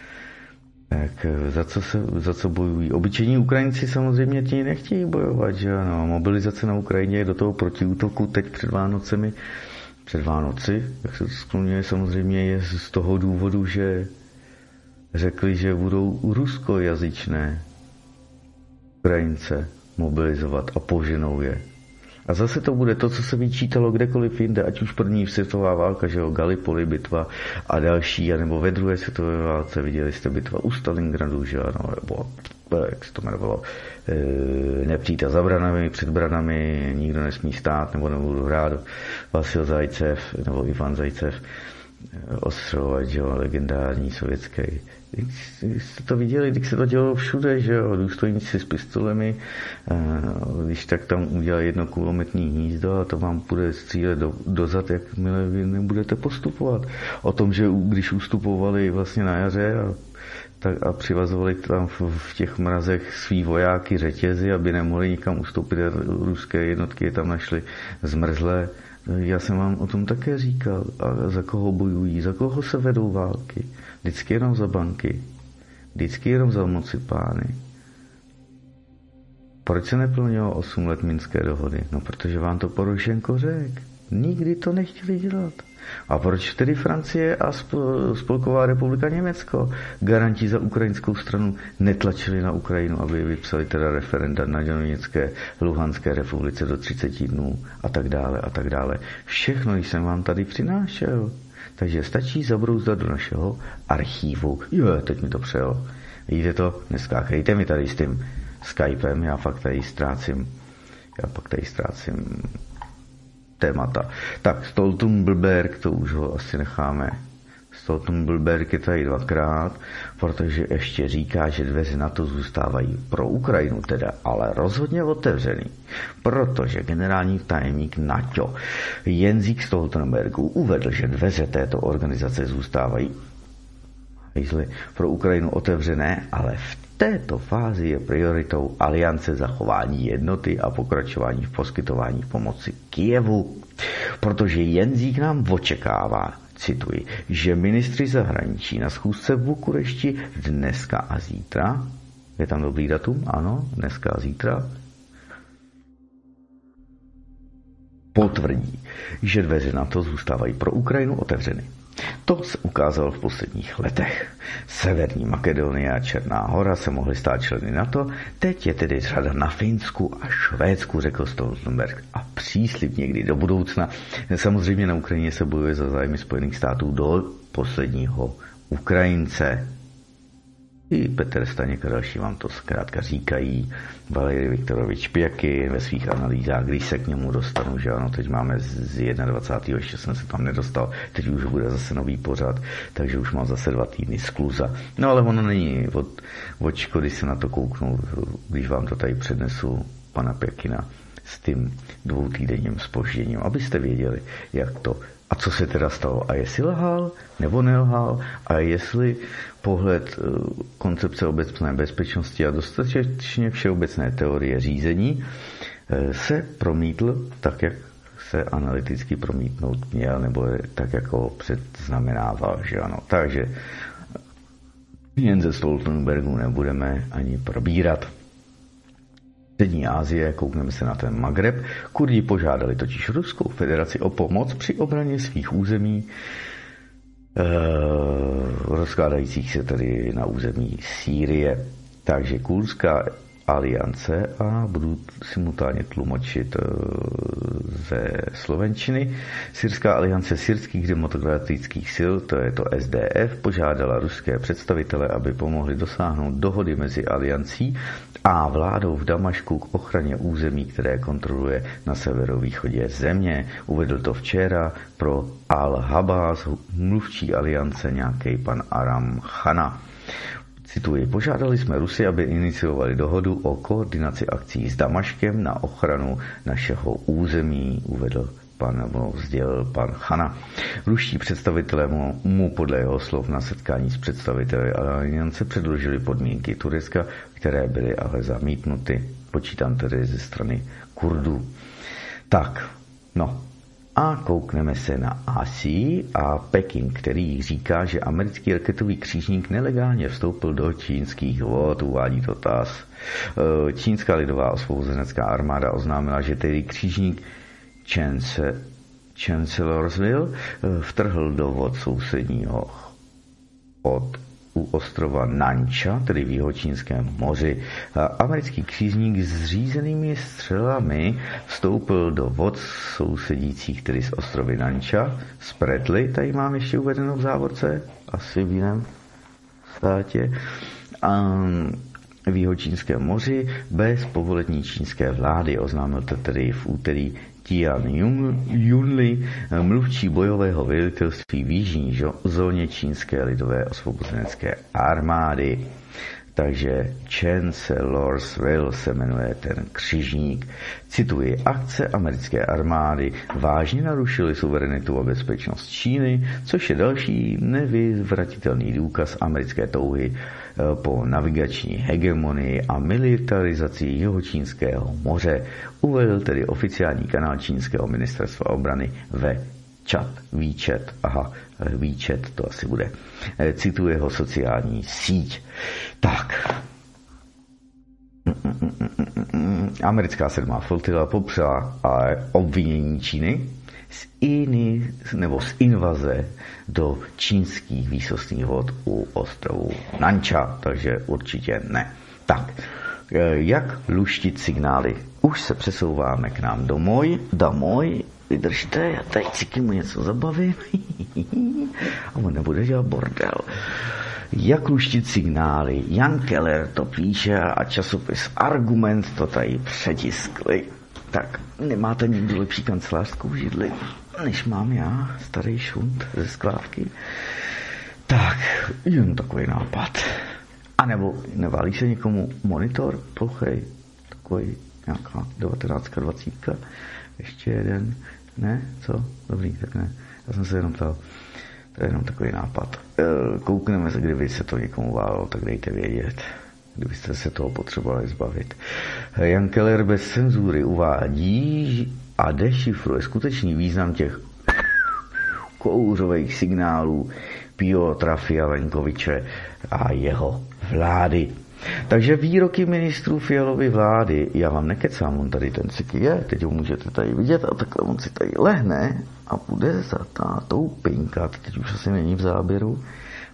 Tak za co, se, za co bojují? Obyčejní Ukrajinci samozřejmě ti nechtějí bojovat, že ano. Mobilizace na Ukrajině do toho protiútoku teď před Vánocemi, před Vánoci, jak se to skloňuje, samozřejmě je z toho důvodu, že řekli, že budou ruskojazyčné Ukrajince mobilizovat a poženou je. A zase to bude to, co se vyčítalo kdekoliv jinde, ať už první světová válka, že jo, Gallipoli bitva a další, anebo ve druhé světové válce viděli jste bitva u Stalingradu, že ano, nebo jak se to jmenovalo, e, nepřítel za branami, před branami, nikdo nesmí stát, nebo nebudu hrát, Vasil Zajcev, nebo Ivan Zajcev, ostřelovat, že jo, legendární sovětský. Když jste to viděli, když se to dělalo všude, že jo, důstojníci s pistolemi, když tak tam udělají jedno kulometní hnízdo a to vám bude střílet do, dozad, jakmile vy nebudete postupovat. O tom, že když ustupovali vlastně na jaře a, tak, a přivazovali tam v, v těch mrazech svý vojáky řetězy, aby nemohli nikam ustoupit, a ruské jednotky je tam našly zmrzlé. Já jsem vám o tom také říkal. A za koho bojují, za koho se vedou války. Vždycky jenom za banky. Vždycky jenom za moci pány. Proč se neplnilo osm let Minské dohody? No, protože vám to Porošenko řekl. Nikdy to nechtěli dělat. A proč tedy Francie a Spolková republika Německo, garanti za ukrajinskou stranu, netlačili na Ukrajinu, aby vypsali teda referenda na Doněcké, Luhanské republice do třiceti dnů a tak dále a tak dále. Všechno jsem vám tady přinášel. Takže stačí zabrouzdat do našeho archívu. Jo, teď mi to přejelo. Vidíte to? Neskákejte mi tady s tím Skypem, já fakt tady ztrácím. Já pak tady ztrácím témata. Tak, Stoltenberg, to už ho asi necháme. Stoltenberg je tady dvakrát, protože ještě říká, že dveře NATO zůstávají pro Ukrajinu teda, ale rozhodně otevřený. Protože generální tajemník NATO Jensík Stoltenbergu uvedl, že dveře této organizace zůstávají pro Ukrajinu otevřené, ale v této fázi je prioritou aliance zachování jednoty a pokračování v poskytování pomoci Kyjevu. Protože Jensík nám očekává, cituji, že ministři zahraničí na schůzce v Bukurešti dneska a zítra, je tam dobrý datum? Ano, dneska a zítra, potvrdí, že dveře NATO zůstávají pro Ukrajinu otevřeny. To se ukázalo v posledních letech. Severní Makedonie a Černá Hora se mohly stát členy NATO, teď je tedy řada na Finsku a Švédsku, řekl Stoltenberg, a příslib někdy do budoucna. Samozřejmě na Ukrajině se bojuje za zájmy Spojených států do posledního Ukrajince. I Petr Staněk a další vám to zkrátka říkají. Valerij Viktorovič Pěky ve svých analýzách, když se k němu dostanu, že ano, teď máme z dvacátého prvního ještě jsem se tam nedostal, teď už bude zase nový pořad, takže už mám zase dva týdny skluza. No ale ono není od, od škody se na to kouknout, když vám to tady přednesu pana Pěkina s tím dvoutýdenním zpožděním, abyste věděli, jak to a co se teda stalo. A jestli lhal, nebo nelhal, a jestli pohled koncepce obecné bezpečnosti a dostatečně všeobecné teorie řízení se promítl tak, jak se analyticky promítnout měl, nebo tak, jak ho předznamenával, že ano. Takže jen ze Stoltenbergu nebudeme ani probírat. Střední Asie, koukneme se na ten Magreb. Kurdi požádali totiž Ruskou federaci o pomoc při obraně svých území, e, rozkládajících se tedy na území Sýrie. Takže Kurdská aliance, a budu simultánně tlumočit ze slovenčiny. Syrská aliance syrských demokratických sil, to je to S D F, požádala ruské představitele, aby pomohli dosáhnout dohody mezi aliancí a vládou v Damašku k ochraně území, které kontroluje na severovýchodě země. Uvedl to včera pro Al-Habas mluvčí aliance nějaký pan Aram Chana. Cituji, požádali jsme Rusy, aby iniciovali dohodu o koordinaci akcí s Damaškem na ochranu našeho území, uvedl pan, nebo sdělil pan Chana. Ruští představitelé mu, mu podle jeho slov na setkání s představiteli aliance předložili podmínky Turecka, které byly ale zamítnuty. Počítám tedy ze strany Kurdů. Tak, no. A koukneme se na Asii a Peking, který říká, že americký raketový křížník nelegálně vstoupil do čínských vod, uvádí to T A S. Čínská lidová osvobozenecká armáda oznámila, že tedy křížník Chancellorsville vtrhl do vod sousedního od u ostrova Nancha, tedy v jihočínském moři. Americký křížník s řízenými střelami vstoupil do vod sousedících, tedy z ostrovy Nancha, z Bradley, tady mám ještě uvedenou v závorce, asi v jiném státě, a v jihočínském moři bez povolení čínské vlády, oznámil to tedy v úterý Tian Junli, mluvčí bojového velitelství v jižní zóně čínské lidové osvobozenecké armády. Takže Chancellorsville se jmenuje ten křižník. Cituji, akce americké armády vážně narušily suverenitu a bezpečnost Číny, což je další nevyvratitelný důkaz americké touhy po navigační hegemonii a militarizaci jihočínského moře, uvedl tedy oficiální kanál čínského ministerstva obrany ve Chat, WeChat, aha, WeChat to asi bude, cituje ho sociální síť. Tak, americká sedmá flotila popřela obvinění Číny z, iny, nebo z invaze do čínských výsostných vod u ostrovu Nancha, takže určitě ne. Tak, jak luštit signály? Už se přesouváme k nám domů, domů, vydržte, já tady Cikimu něco zabavím a on nebude dělat bordel. Jak luštit signály? Jan Keller to píše a časopis Argument to tady přetiskli. Tak, nemáte nikdo lepší kancelářskou židli, než mám já, starý šunt ze skládky? Tak, jen takový nápad. A nebo neválí se někomu monitor plochej, takový nějaká devatenáct dvacet, ještě jeden, ne, co? Dobrý, tak ne, já jsem se jenom ptal, to je jenom takový nápad. Koukneme se, kdyby se to někomu válilo, tak dejte vědět, kdybyste se toho potřebovali zbavit. Jan Keller bez cenzury uvádí a dešifruje skutečný význam těch kouřových signálů Piotra Fialenkoviče a jeho vlády. Takže výroky ministrů Fialovy vlády, já vám nekecám, on tady ten Ciky je, teď ho můžete tady vidět a takhle on si tady lehne a bude za tátou pinkat, teď už asi není v záběru,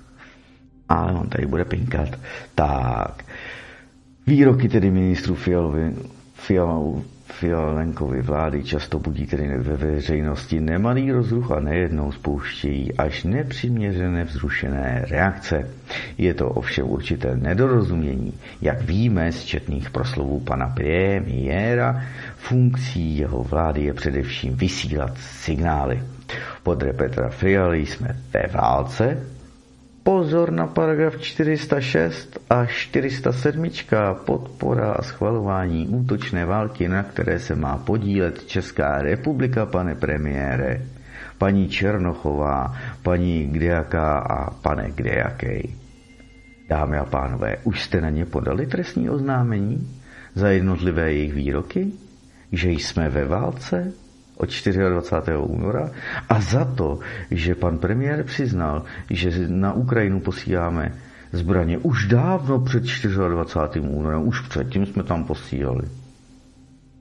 ale on tady bude pinkat. Tak, výroky tedy ministrů Fialovy, Fialovy, Fialenkovy vlády často budí tedy ve veřejnosti nemalý rozruch a nejednou spouštějí až nepřiměřené vzrušené reakce. Je to ovšem určité nedorozumění. Jak víme z četných proslovů pana premiéra, funkcí jeho vlády je především vysílat signály. Podle Petra Fialy jsme ve válce. Pozor na paragraf čtyři sta šest a čtyři sta sedm, podpora a schvalování útočné války, na které se má podílet Česká republika, pane premiére, paní Černochová, paní kdejaká a pane kdejakej. Dámy a pánové, už jste na ně podali trestní oznámení za jednotlivé jejich výroky, že jsme ve válce od dvacátého čtvrtého února a za to, že pan premiér přiznal, že na Ukrajinu posíláme zbraně už dávno před dvacátým čtvrtým únorem, už předtím jsme tam posílali.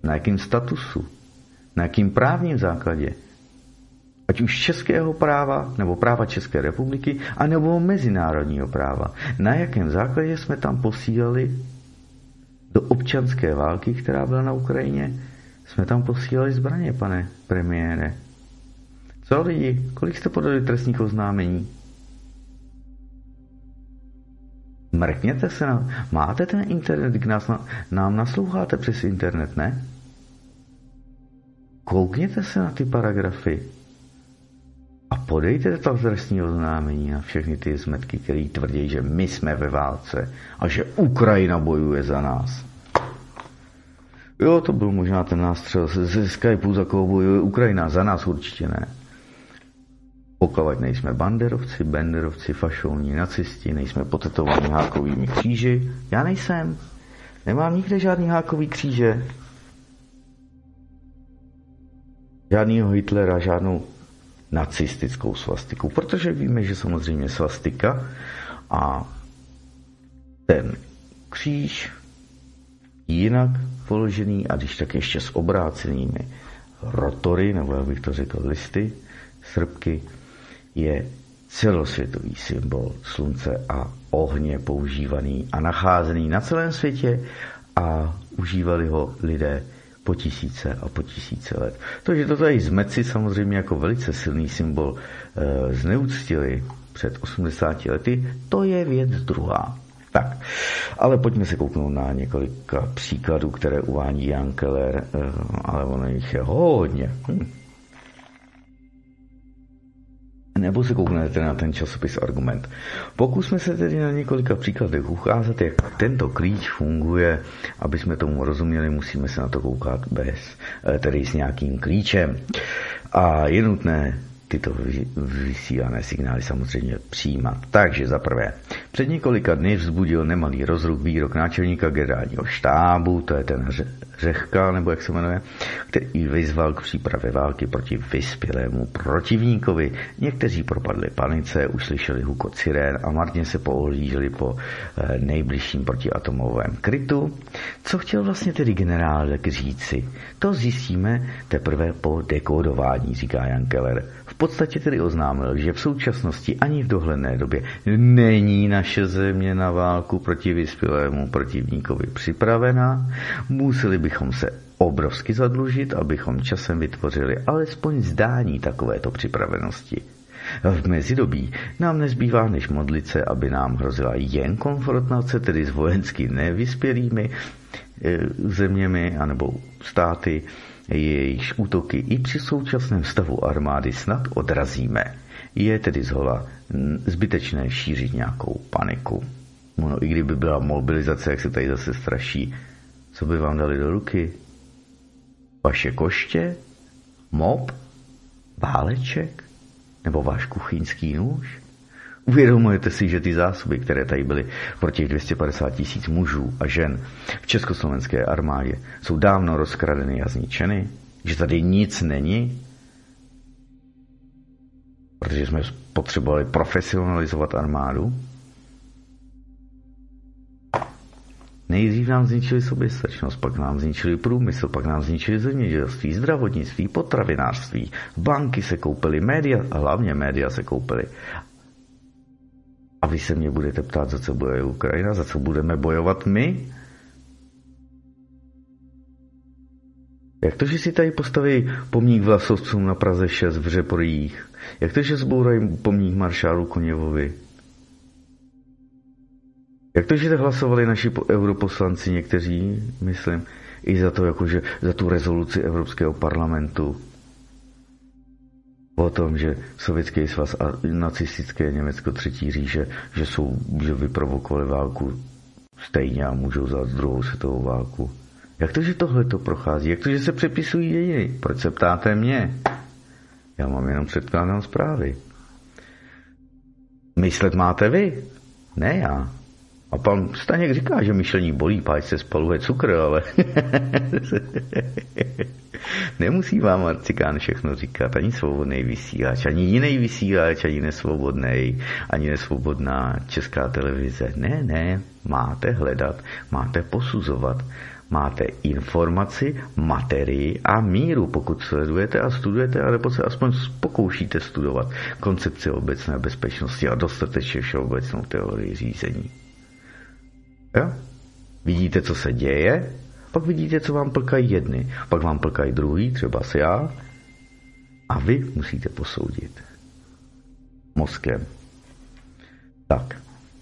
Na jakém statusu? Na jakém právním základě? Ať už českého práva, nebo práva České republiky, anebo mezinárodního práva. Na jakém základě jsme tam posílali do občanské války, která byla na Ukrajině, jsme tam posílali zbraně, pane premiére. Co lidi? Kolik jste podali trestních oznámení? Mrkněte se na... Máte ten internet, když nás na... nám nasloucháte přes internet, ne? Koukněte se na ty paragrafy a podejte to trestní oznámení na všechny ty zmetky, který tvrdí, že my jsme ve válce a že Ukrajina bojuje za nás. Jo, to byl možná ten nástřel ze Skypeu, za koho bojuje Ukrajina, za nás určitě ne. Pokud nejsme banderovci, benderovci, fašovní, nacisti, nejsme potetovaní hákovými kříži. Já nejsem. Nemám nikde žádný hákový kříže. Žádnýho Hitlera, žádnou nacistickou svastiku, protože víme, že samozřejmě svastika a ten kříž jinak položený a když tak ještě s obrácenými rotory, nebo jak bych to řekl, listy, srpky, je celosvětový symbol slunce a ohně používaný a nacházený na celém světě a užívali ho lidé po tisíce a po tisíce let. To, že to tady zmeci samozřejmě jako velice silný symbol e, zneuctili před osmdesáti lety, to je věc druhá. Tak, ale pojďme se kouknout na několika příkladů, které uvádí Jan Keller, e, ale ono jich je hodně. Hm. Nebo se kouknete na ten časopis Argument. Pokusme se tedy na několika příkladech ukázat, jak tento klíč funguje. Aby jsme tomu rozuměli, musíme se na to koukat bez, tedy s nějakým klíčem. A je nutné tyto vysílané signály samozřejmě přijímat. Takže za prvé, před několika dny vzbudil nemalý rozruch výrok náčelníka generálního štábu, to je ten Řehka, nebo jak se jmenuje, který vyzval k přípravě války proti vyspělému protivníkovi. Někteří propadli panice, uslyšeli hukot sirén a marně se poohlíželi po nejbližším protiatomovém krytu. Co chtěl vlastně tedy generál říci? To zjistíme teprve po dekódování, říká Jan Keller. V podstatě tedy oznámil, že v současnosti ani v dohledné době není naše země na válku proti vyspělému protivníkovi připravena. Museli bychom se obrovsky zadlužit, abychom časem vytvořili alespoň zdání takovéto připravenosti. V mezidobí nám nezbývá než modlit se, aby nám hrozila jen konfrontace, tedy s vojensky nevyspělými e, zeměmi anebo státy, jejichž útoky i při současném stavu armády snad odrazíme. Je tedy zhola zbytečné šířit nějakou paniku. No, i kdyby byla mobilizace, jak se tady zase straší, co by vám dali do ruky? Vaše koště? Mop? Váleček? Nebo váš kuchyňský nůž? Uvědomujete si, že ty zásoby, které tady byly pro těch dvě stě padesát tisíc mužů a žen v československé armádě, jsou dávno rozkradeny a zničeny? Že tady nic není? Protože jsme potřebovali profesionalizovat armádu? Nejdřív nám zničili soběstačnost, pak nám zničili průmysl, pak nám zničili zemědělství, zdravotnictví, potravinářství, banky se koupily, média, a hlavně média se koupily. A vy se mě budete ptát, za co bojuje Ukrajina, za co budeme bojovat my? Jak to, že si tady postaví pomník vlasovcům na Praze šest v Řeporích? Jak to, že zbourají pomník maršálu Koněvovi? Jak to, že hlasovali naši europoslanci někteří, myslím, i za to, jakože za tu rezoluci Evropského parlamentu o tom, že Sovětský svaz a nacistické Německo třetí říše, že jsou, že vyprovokovali válku stejně a můžou za druhou světovou válku. Jak to, že tohle to prochází? Jak to, že se přepisují dějiny? Proč se ptáte mě? Já mám jenom předkládám zprávy. Myslet máte vy? Ne já. A pan Staněk říká, že myšlení bolí, páč se spaluje cukr, ale nemusí vám Marcikán všechno říkat, ani svobodný vysílač, ani jiný vysílač, ani nesvobodný, ani nesvobodná Česká televize. Ne, ne, máte hledat, máte posuzovat, máte informaci, materii a míru, pokud sledujete a studujete, alebo se aspoň pokoušíte studovat koncepci obecné bezpečnosti a dostatečně všeobecnou teorii řízení. Jo? Vidíte, co se děje, pak vidíte, co vám plkají jedny, pak vám plkají druhý, třeba si já, a vy musíte posoudit mozkem. Tak.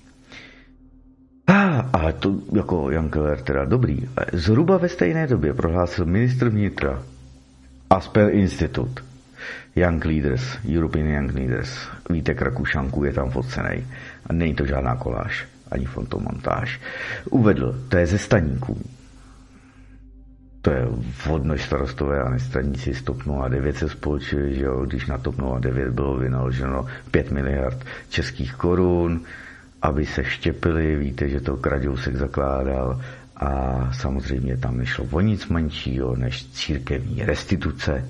A, ale to jako Jan Keller teda dobrý. Zhruba ve stejné době prohlásil ministr vnitra Asper Institute, Young Leaders, European Young Leaders. Víte, Rakušanku je tam focenej. A není to žádná koláž, ani fotomontáž. Uvedl, to je ze Staníků. To je vodno starostové a nestraníci z TOP nula devět se spolčili, že jo, když na TOP nula devět bylo vynaloženo pět miliard českých korun, aby se štěpili, víte, že to Kraďousek zakládal a samozřejmě tam nešlo o nic menšího než církevní restituce,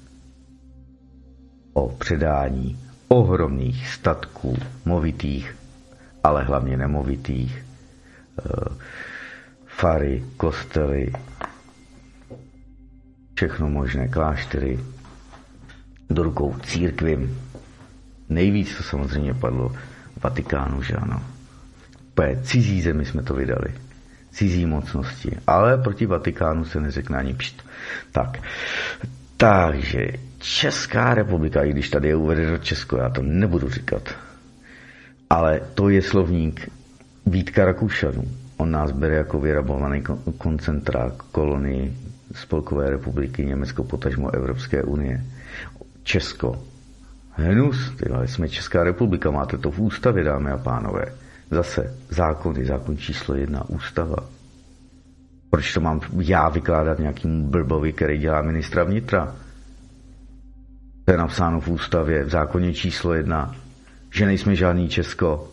o předání ohromných statků movitých, ale hlavně nemovitých, fary, kostely, všechno možné, kláštery, do rukou církvím. Nejvíc to samozřejmě padlo Vatikánu, že ano. Úplně cizí zemi jsme to vydali. Cizí mocnosti. Ale proti Vatikánu se neřekne ani pšt. Tak. Takže Česká republika, i když tady je uvedeno Česko, já to nebudu říkat. Ale to je slovník Vítka Rakušanů. On nás bere jako vyrabovaný koncentrák kolonii Spolkové republiky Německo, potažmo Evropské unie. Česko. Hnus, tyhle, jsme Česká republika, máte to v ústavě, dámy a pánové. Zase zákony, zákon číslo jedna, ústava. Proč to mám já vykládat nějakým blbovi, který dělá ministra vnitra? To je napsáno v ústavě, v zákoně číslo jedna, že nejsme žádný Česko.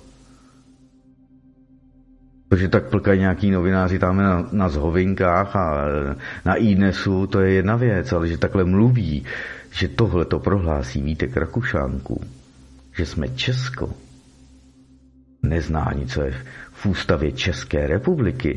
Protože tak plkají nějaký novináři tam na, na zhovinkách a na iDnesu, to je jedna věc, ale že takhle mluví, že tohle to prohlásí Vítek Rakušánku, že jsme Česko, nezná ani, co je v ústavě České republiky,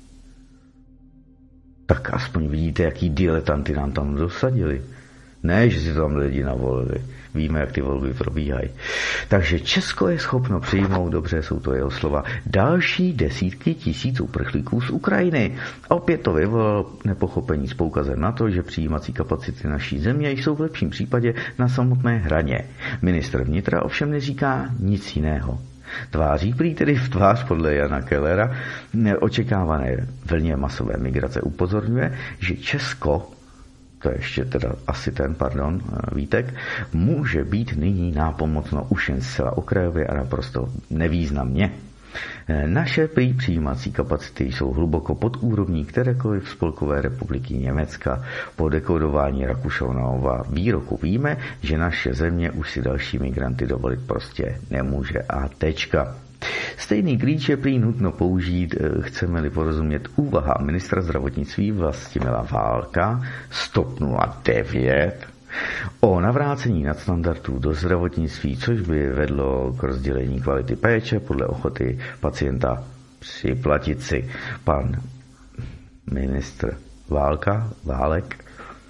tak aspoň vidíte, jaký diletanty nám tam dosadili. Ne, že si to tam lidi navolili. Víme, jak ty volby probíhají. Takže Česko je schopno přijmout, dobře, jsou to jeho slova, další desítky tisíc uprchlíků z Ukrajiny. A opět to vyvolalo nepochopení s poukazem na to, že přijímací kapacity naší země jsou v lepším případě na samotné hraně. Ministr vnitra ovšem neříká nic jiného. Tváří prý tedy v tvář podle Jana Kellera očekávané vlně masové migrace upozorňuje, že Česko, to je ještě teda asi ten, pardon, Vítek, může být nyní nápomocno už jen zcela okrajově a naprosto nevýznamně. Naše prý přijímací kapacity jsou hluboko pod úrovní kterékoliv Spolkové republiky Německa. Po dekodování Rakušanova výroku víme, že naše země už si další migranty dovolit prostě nemůže a tečka. Stejný klíč je prý nutno použít, chceme-li porozumět úvahám ministra zdravotnictví Vlastimila Válka z TOP nula devět o navrácení nadstandardů do zdravotnictví, což by vedlo k rozdělení kvality péče podle ochoty pacienta připlatit si. Pan ministr Válka, Válek,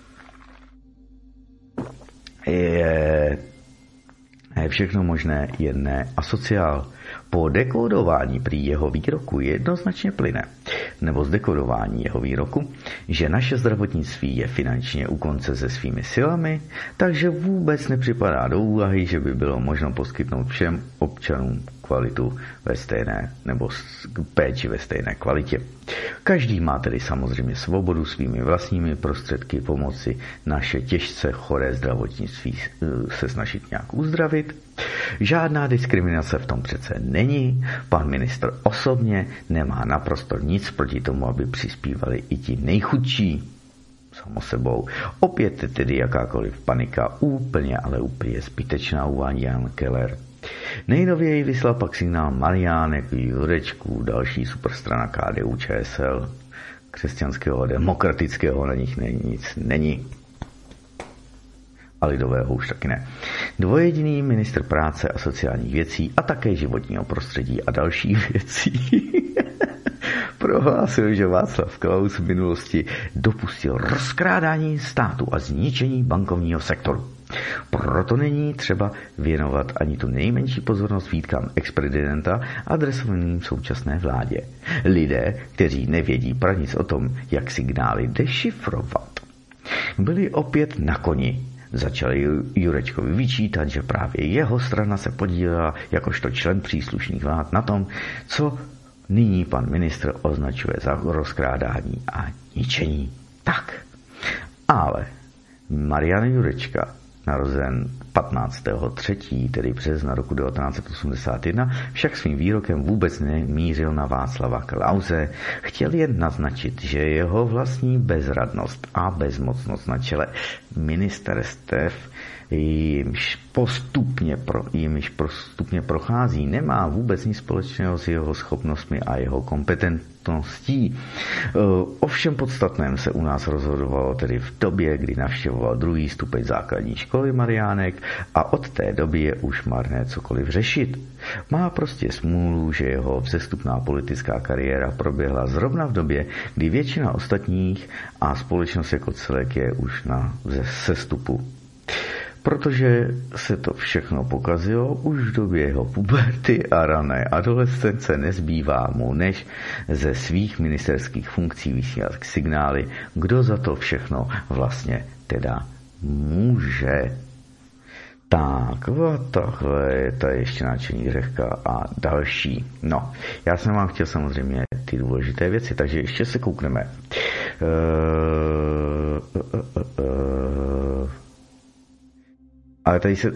je všechno možné, jen ne asociál. Po dekodování prý jeho výroku jednoznačně plyne, nebo z dekodování jeho výroku, že naše zdravotnictví je finančně u konce se svými silami, takže vůbec nepřipadá do úvahy, že by bylo možno poskytnout všem občanům kvalitu ve stejné, nebo péči ve stejné kvalitě. Každý má tedy samozřejmě svobodu svými vlastními prostředky pomoci naše těžce choré zdravotnictví se snažit nějak uzdravit. Žádná diskriminace v tom přece není. Pan ministr osobně nemá naprosto nic proti tomu, aby přispívali i ti nejchudší. Samo sebou. Opět tedy jakákoliv panika úplně, ale úplně zbytečná, uvádí Jan Keller. Nejnověji vyslal pak signál Mariánek, Jurečků, další superstrana K D U Č S L, křesťanského demokratického na nich není nic, není. A lidového už taky ne. Dvojediný ministr práce a sociálních věcí a také životního prostředí a dalších věcí prohlásil, že Václav Klaus v minulosti dopustil rozkrádání státu a zničení bankovního sektoru. Proto není třeba věnovat ani tu nejmenší pozornost výtkám ex-prezidenta adresovaným současné vládě. Lidé, kteří nevědí pranic o tom, jak signály dešifrovat, byli opět na koni. Začali Jurečkovi vyčítat, že právě jeho strana se podílela jakožto člen příslušných vlád na tom, co nyní pan ministr označuje za rozkrádání a ničení. Tak, ale Marian Jurečka, narozen patnáctého třetího tedy března roku devatenáct set osmdesát jedna, však svým výrokem vůbec nemířil na Václava Klause. Chtěl jen naznačit, že jeho vlastní bezradnost a bezmocnost na čele ministerstev, jimž postupně, pro, jimž postupně prochází, nemá vůbec nic společného s jeho schopnostmi a jeho kompetentností. O všem podstatném se u nás rozhodovalo tedy v době, kdy navštěvoval druhý stupeň základní školy Mariánek a od té doby je už marné cokoliv řešit. Má prostě smůlu, že jeho vzestupná politická kariéra proběhla zrovna v době, kdy většina ostatních a společnost jako celek je už na sestupu. Protože se to všechno pokazilo už v době jeho puberty a rané adolescence, nezbývá mu, než ze svých ministerských funkcí vysílat signály, kdo za to všechno vlastně teda může. Tak, takhle je ta ještě náčení Řehka a další. No, já jsem vám chtěl samozřejmě ty důležité věci, takže ještě se koukneme. Uh, uh, uh, uh. Ale tady se...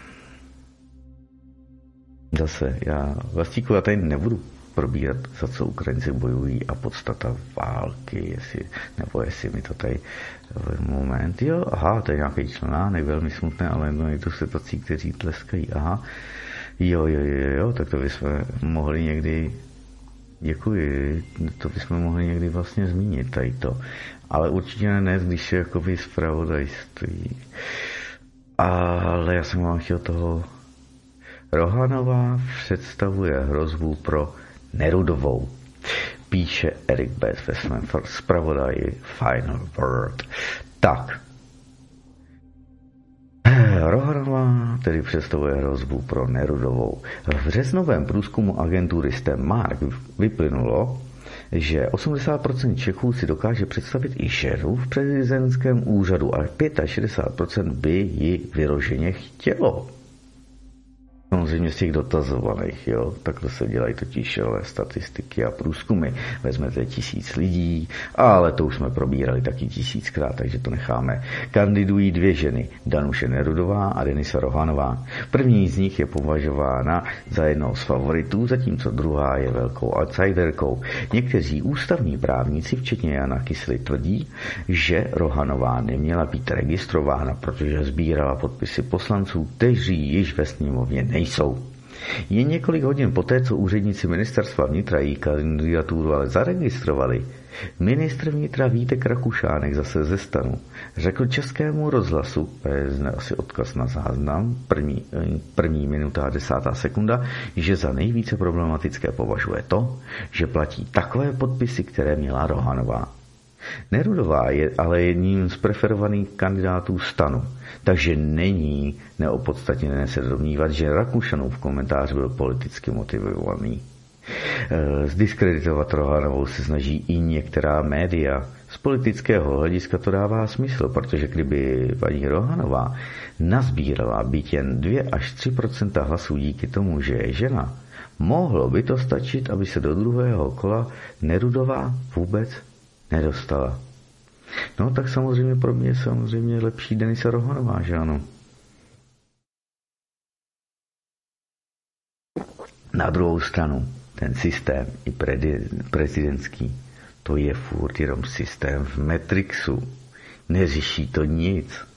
Zase, já Vlastíku, já tady nebudu probírat, za co Ukrajinci bojují a podstata války, jestli, nebo jestli mi to tady v moment, jo, aha, to je nějaký článek, velmi smutné, ale no, je to se tací, kteří tleskají, aha, jo, jo, jo, jo, tak to bychom mohli někdy, děkuji, to bychom mohli někdy vlastně zmínit tady to, ale určitě ne, když je jakoby zpravodajství. Ale já jsem vám chtěl toho... Rohanová představuje hrozbu pro Nerudovou. Píše Erik Bess ve svém zpravodaji Final Word. Tak. Rohanová tedy představuje hrozbu pro Nerudovou. V březnovém průzkumu agentury Stenmark vyplynulo, že osmdesát procent Čechů si dokáže představit i ženu v prezidentském úřadu a šedesát pět procent by ji vyloženě chtělo. Samozřejmě z těch dotazovaných, jo, takhle se dělají totiž ale statistiky a průzkumy. Vezmete tisíc lidí, ale to už jsme probírali taky tisíckrát, takže to necháme. Kandidují dvě ženy, Danuše Nerudová a Denisa Rohanová. První z nich je považována za jednou z favoritů, zatímco druhá je velkou outsiderkou. Někteří ústavní právníci, včetně Jana Kysely, tvrdí, že Rohanová neměla být registrována, protože sbírala podpisy poslanců, kteří již ve sněmovně nejsou. Jen několik hodin poté, co úředníci ministerstva vnitra její kandidaturu ale zaregistrovali, ministr vnitra Vítek Rakušánek zase ze Stanu řekl Českému rozhlasu, je asi odkaz na záznam, první, první minuta a desátá sekunda, že za nejvíce problematické považuje to, že platí takové podpisy, které měla Rohanová. Nerudová je ale jedním z preferovaných kandidátů Stanu, takže není neopodstatněné se domnívat, že Rakušanův komentář byl politicky motivovaný. Zdiskreditovat Rohanovou se snaží i některá média. Z politického hlediska to dává smysl, protože kdyby paní Rohanová nazbírala byť jen dvě až tři procenta hlasů díky tomu, že je žena, mohlo by to stačit, aby se do druhého kola Nerudová vůbec nedostala. No tak samozřejmě pro mě je samozřejmě lepší Denisa Rohanová, že ano. Na druhou stranu, ten systém i prezidentský, to je furt jenom systém v Matrixu. Neřeší to nic.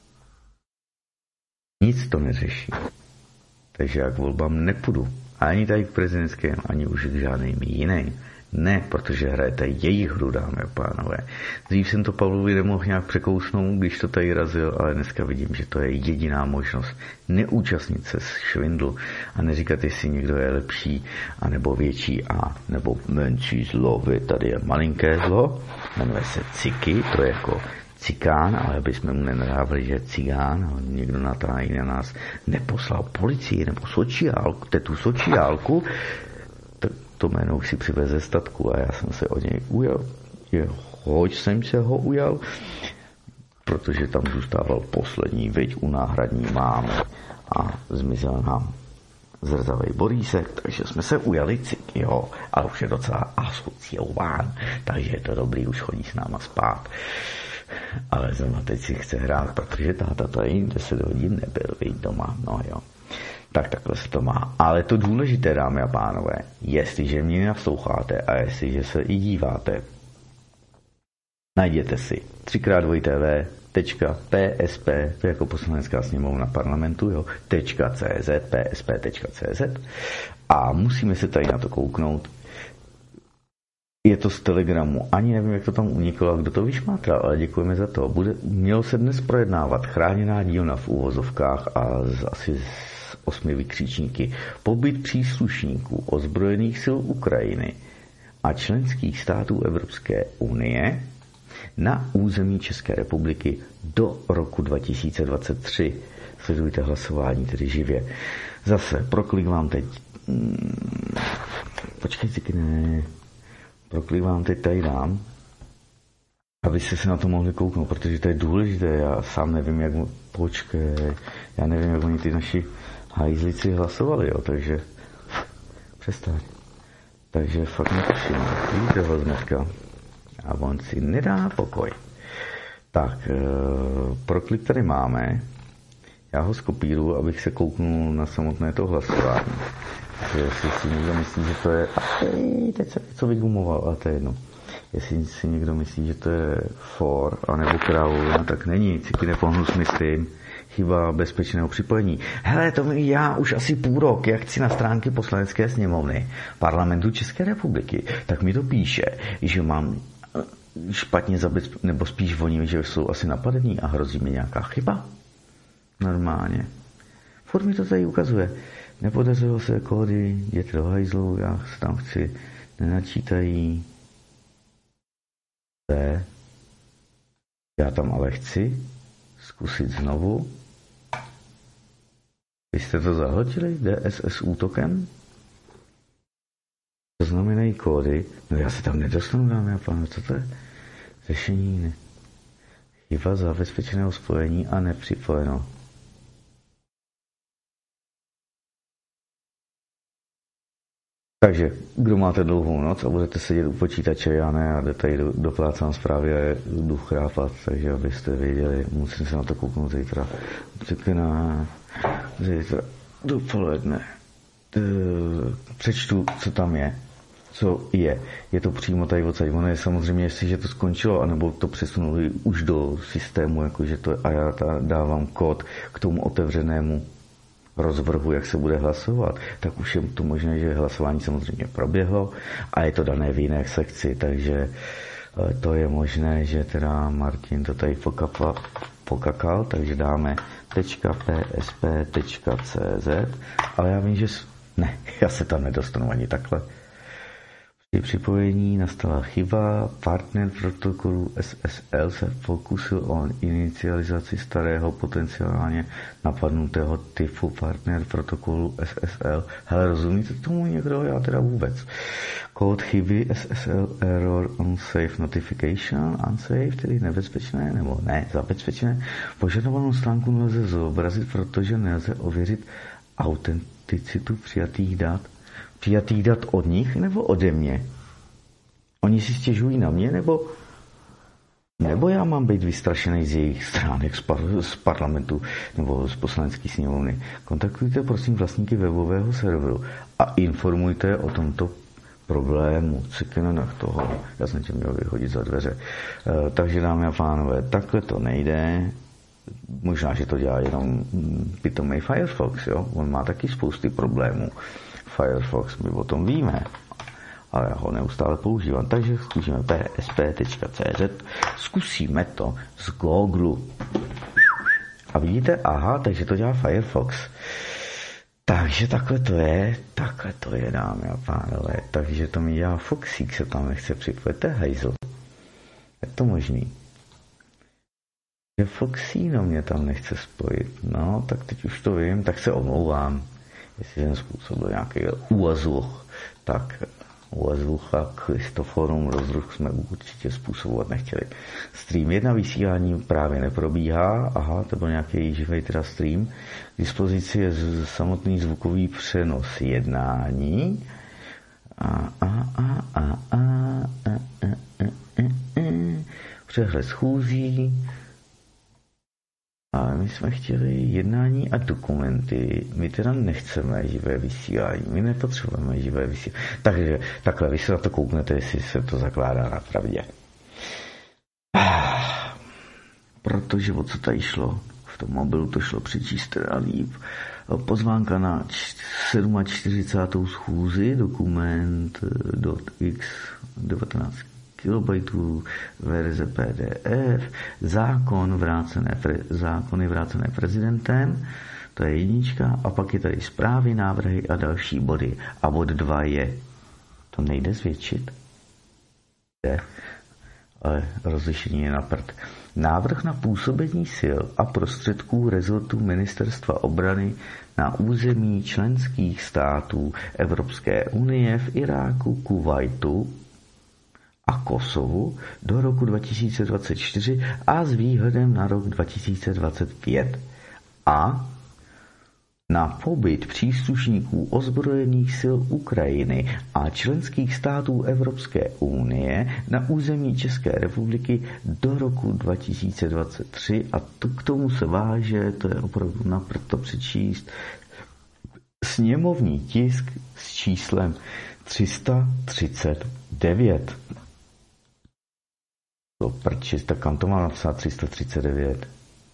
Nic to neřeší. Takže já k volbám nepůjdu. Ani tady k prezidentském, ani už k žádným jiným. Ne, protože hrajete jejich hru, dámy a pánové. Dřív jsem to Pavlovi nemohl nějak překousnout, když to tady razil, ale dneska vidím, že to je jediná možnost. Neúčastnit se švindlu a neříkat, jestli někdo je lepší, anebo větší a nebo menší zlo. Tady je malinké zlo, jmenuje se Ciky, to je jako cikán, ale aby jsme mu nenadávali, že je cigán, a někdo natájí na nás neposlal policii nebo sociálku, tetu sociálku, tak to jméno už si přiveze statku a já jsem se od něj ujal. Hoď jsem se ho ujal, protože tam zůstával poslední, veď u náhradní mámy a zmizel nám zrzavej Borísek, takže jsme se ujali Ciky, jo, ale už je docela asociován, takže je to dobrý, už chodí s náma spát. Ale zrovna teď si chce hrát, protože táta tady deset hodin nebyl, víc doma, no jo. Tak takhle se to má. Ale to důležité, dámy a pánové, jestliže mě nasloucháte a jestliže se i díváte, najděte si tři krát dva tv tečka p s p, to je jako poslanecká sněmovna parlamentu, jo, tečka cz, p s p tečka cz a musíme se tady na to kouknout. Je to z Telegramu. Ani nevím, jak to tam uniklo a kdo to vyšmátral, ale děkujeme za to. Bude, mělo se dnes projednávat chráněná dílna v úvozovkách a z, asi z osmi vykřičníky. Pobyt příslušníků ozbrojených sil Ukrajiny a členských států Evropské unie na území České republiky do roku dva tisíce dvacet tři. Sledujte hlasování tedy živě. Zase, proklik vám teď... Hmm, počkejte, ne... Proklik vám teď tady dám, abyste se na to mohli kouknout, protože to je důležité, já sám nevím, jak, počkej, já nevím, jak oni ty naši hajzlici hlasovali, jo, takže přestaň. Takže fakt netuším, vidíte ho hnedka a on si nedá pokoj. Tak, proklik tady máme, já ho skopíruji, abych se kouknul na samotné to hlasování. Že jestli si někdo myslí, že to je... Ej, teď se něco vygumoval, ale to je jedno. Jestli si někdo myslí, že to je for, anebo krávu, no tak není. Ciky nepohnu s myslím. Chyba bezpečného připojení. Hele, to mi já už asi půl rok, jak chci na stránky poslanecké sněmovny parlamentu České republiky, tak mi to píše, že mám špatně zabezpečit, nebo spíš oni, že jsou asi napadení a hrozí mi nějaká chyba. Normálně. Furt mi to tady ukazuje. Nepodařilo se kódy, jděte do hajzlu, já se tam chci, nenačítají. C. Já tam ale chci zkusit znovu. Vy jste to zahltili D S S útokem? To znamenají kódy. No já se tam nedostanu, dámy a pánové, co to je? Řešení ne. Chyba zabezpečeného spojení a nepřipojeno. Takže, kdo máte dlouhou noc a budete sedět u počítače, já ne, a jdete tady do, doplácám zprávy a jdu chrápat, takže abyste věděli, musím se na to kouknout zítra. Na zítra dopoledne. Přečtu, co tam je. Co je. Je to přímo tady odsaď. Ono je samozřejmě, jestliže to skončilo, anebo to přesunuli už do systému, jakože to, a já dávám kód k tomu otevřenému rozvrhu, jak se bude hlasovat, tak už je to možné, že hlasování samozřejmě proběhlo a je to dané v jiné sekci, takže to je možné, že teda Martin to tady pokapal, pokakal, takže dáme .psp.cz, ale já vím, že ne, já se tam nedostanu ani takhle. Při připojení nastala chyba, partner protokolu S S L se pokusil o inicializaci starého potenciálně napadnutého typu partner protokolu S S L. Hele, rozumíte tomu někdo? Já teda vůbec. Kód chyby S S L error unsafe notification, unsafe, tedy nebezpečné, nebo ne, zabezpečné. Požadovanou stránku nelze zobrazit, protože nelze ověřit autenticitu přijatých dat. Přijatých dat od nich nebo ode mě? Oni si stěžují na mě, nebo, nebo já mám být vystrašený z jejich stránek z, par, z parlamentu nebo z poslanecké sněmovny. Kontaktujte prosím vlastníky webového serveru a informujte o tomto problému. Cikinenach toho. Já jsem tě měl vyhodit za dveře. E, takže dámy a pánové, takhle to nejde. Možná, že to dělá jenom pitomej Firefox, jo? On má taky spousty problémů. Firefox, my o tom víme. ale já ho neustále používám. Takže zkusíme p s p tečka c z, zkusíme to z Google. A vidíte, aha, takže to dělá Firefox. Takže takhle to je, takhle to je, dámy a pánové. Takže to mi dělá Foxík, se tam nechce připojit, to je hajzl. Je to možný? Že Foxíno mě tam nechce spojit. No, tak teď už to vím, tak se omlouvám. Jestli jsem způsobil nějaký úazvuch, tak úazvuch a Kristoforum rozruch jsme určitě způsobovat nechtěli. Stream jedna vysílání právě neprobíhá. Aha, to byl nějaký živej teda stream. K dispozici je samotný zvukový přenos jednání. A, a, a, a, a, a, a, a, a, a. Přehled schůzí. Ale my jsme chtěli jednání a dokumenty. My teda nechceme živé vysílání. My nepotřebujeme živé vysílání. Takže takhle, vy se na to kouknete, jestli se to zakládá na pravdě. Ah, protože o co tady šlo? V tom mobilu to šlo přečíst teda líp. Pozvánka na čtyřicátou sedmou schůzi, dokument .x devatenáct kilobajtů, verze P D F, zákon vrácené, zákony vrácené prezidentem, to je jednička, a pak je tady zprávy, návrhy a další body. A bod dva je, to nejde zvětšit, je, ale rozlišení je na prd. Návrh na působení sil a prostředků rezortu Ministerstva obrany na území členských států Evropské unie v Iráku, Kuvajtu a Kosovu do roku dva tisíce dvacet čtyři a s výhledem na rok dva tisíce dvacet pět a na pobyt příslušníků ozbrojených sil Ukrajiny a členských států Evropské unie na území České republiky do roku dva tisíce dvacet tři a to, k tomu se váže, to je opravdu naprosto přečíst, sněmovní tisk s číslem tři sta třicet devět. To prčis, tak kam to má napsat tři sta třicet devět?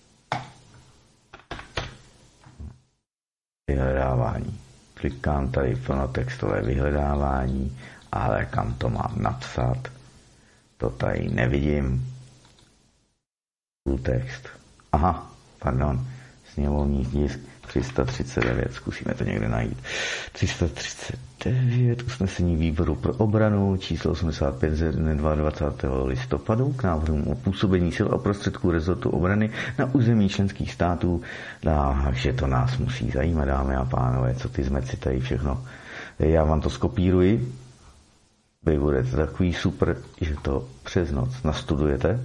Vyhledávání. Klikám tady plnotextové vyhledávání, ale kam to mám napsat? To tady nevidím. Full text. Aha, pardon. Sněmovní tisk tři sta třicet devět. Zkusíme to někde najít. tři sta třicet devět. Usnesení výboru pro obranu číslo osmdesát pět ze dne dvacátého druhého listopadu k návrhům o působení sil a prostředků rezortu obrany na území členských států. Takže to nás musí zajímat, dámy a pánové, co ty zmeci tady všechno. Já vám to skopíruji. Vy budete takový super, že to přes noc nastudujete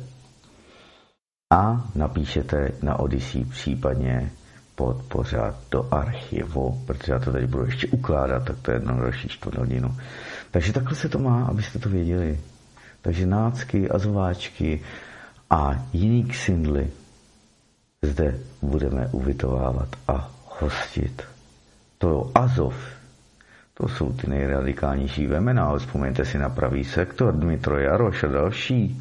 a napíšete na Odyssey, případně pod pořád do archivu, protože já to tady budu ještě ukládat, tak to je jedno další čtvrt hodinu. Takže takhle se to má, abyste to věděli. Takže nácky, azováčky a jiný ksindly zde budeme ubytovávat a hostit. To Azov, to jsou ty nejradikálnější vemena, ale vzpomeňte si na Pravý sektor, Dmitro Jaroš a další.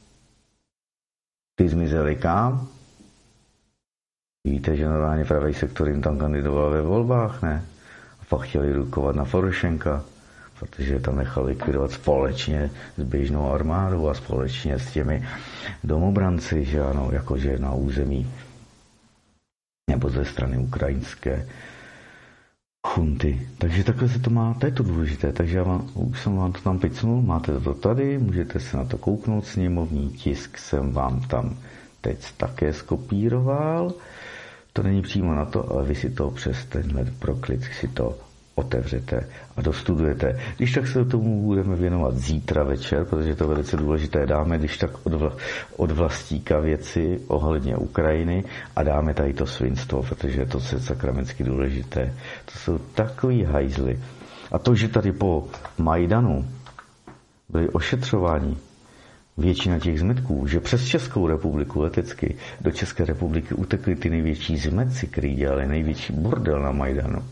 Ty zmizeli kam? Víte, že normálně Pravý sektor jim tam kandidoval ve volbách, ne? A pak chtěli rukovat na Porošenka, protože tam nechali likvidovat společně s běžnou armádou a společně s těmi domobranci, že ano, jakože na území nebo ze strany ukrajinské chunty. Takže takhle se to má, to je to důležité, takže já vám, už jsem vám to tam picnul, máte to tady, můžete se na to kouknout, sněmovní tisk jsem vám tam teď také skopíroval. To není přímo na to, ale vy si to přes tenhle proklik si to otevřete a dostudujete. Když tak se tomu budeme věnovat zítra večer, protože to velice důležité dáme, když tak od, vla, od Vlastíka věci ohledně Ukrajiny a dáme tady to svinstvo, protože je to sakramensky důležité. To jsou takový hajzly. A to, že tady po Majdanu byli ošetřováni většina těch zmetků, že přes Českou republiku letecky do České republiky utekly ty největší zmetci, který dělali největší bordel na Majdanu.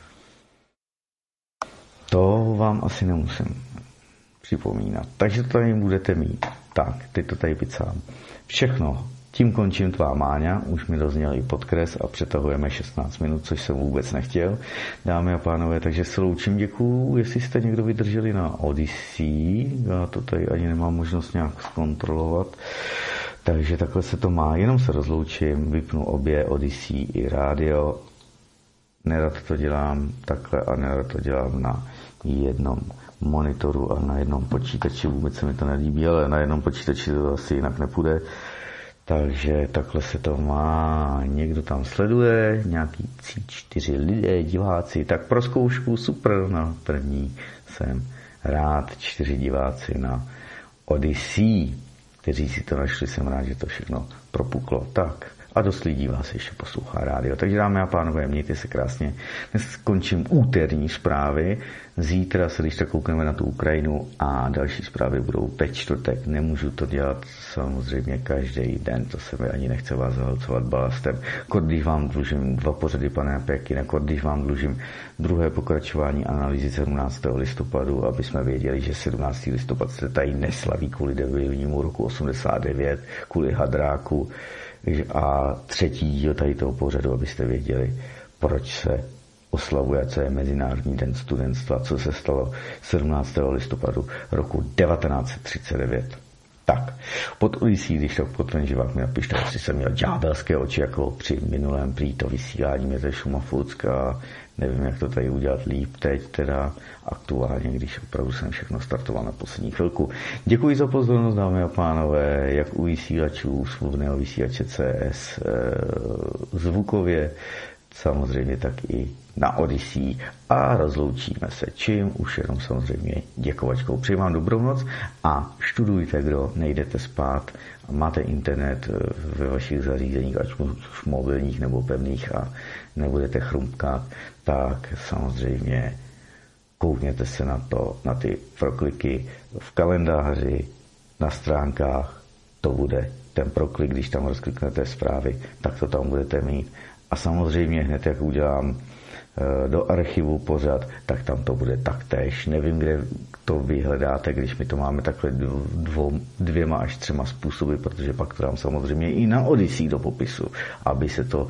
To vám asi nemusím připomínat. Takže to tady budete mít. Tak, teď to tady picám. Všechno Tím končím tvá Máňa, už mi dozněl i podkres a přetahujeme šestnáct minut, což jsem vůbec nechtěl. Dámy a pánové, takže se loučím, děkuju. Jestli jste někdo vydrželi na Odyssey, já to tady ani nemám možnost nějak zkontrolovat, takže takhle se to má. Jenom se rozloučím, vypnu obě Odyssey i rádio. Nerad to dělám takhle a nerad to dělám na jednom monitoru a na jednom počítači. Vůbec se mi to nelíbí, ale na jednom počítači to asi jinak nepůjde. Takže takhle se to má. Někdo tam sleduje, nějaký tři, čtyři lidé, diváci. Tak pro zkoušku super, na první jsem rád. Čtyři diváci na Odyssey, kteří si to našli, jsem rád, že to všechno propuklo. Tak. A dost lidí vás ještě poslouchá rádio. Takže dámy a pánové, mějte se krásně. Dnes skončím úterní zprávy. Zítra se když tak koukneme na tu Ukrajinu a další zprávy budou ve čtvrtek. Nemůžu to dělat samozřejmě každý den. To se mi ani nechce vás zahlcovat balastem. Kod, když vám dlužím dva pořady, pane Pěkine, kod, když vám dlužím druhé pokračování analýzy sedmnáctého listopadu, aby jsme věděli, že sedmnáctého listopad se tady neslaví kvůli debilnímu roku osmdesát devět, kvůli hadráku. A třetí díl tady toho pořadu, abyste věděli, proč se oslavuje, co je Mezinárodní den studentstva, co se stalo sedmnáctého listopadu roku devatenáct set třicet devět. Tak, pod Odyssey, když tak pod ten živák mi napište, jestli jsem měl ďábelské oči, jako při minulém prý to vysílání, mě to je šumafoucka, nevím, jak to tady udělat líp teď, teda aktuálně, když opravdu jsem všechno startoval na poslední chvilku. Děkuji za pozornost, dámy a pánové, jak u vysílačů svobodného vysílače C S e, zvukově, samozřejmě tak i na Odyssey a rozloučíme se čím, už jenom samozřejmě děkovačkou. Přeji vám dobrou noc a študujte, kdo nejdete spát a máte internet ve vašich zařízeních, ať už mobilních nebo pevných a nebudete chrumkat, tak samozřejmě koukněte se na to, na ty prokliky v kalendáři, na stránkách, to bude ten proklik, když tam rozkliknete zprávy, tak to tam budete mít. A samozřejmě hned, jak udělám do archivu pořad, tak tam to bude taktéž. Nevím, kde to vyhledáte, když my to máme takhle dvou, dvěma až třema způsoby, protože pak to dám samozřejmě i na Odyssey do popisu, aby se to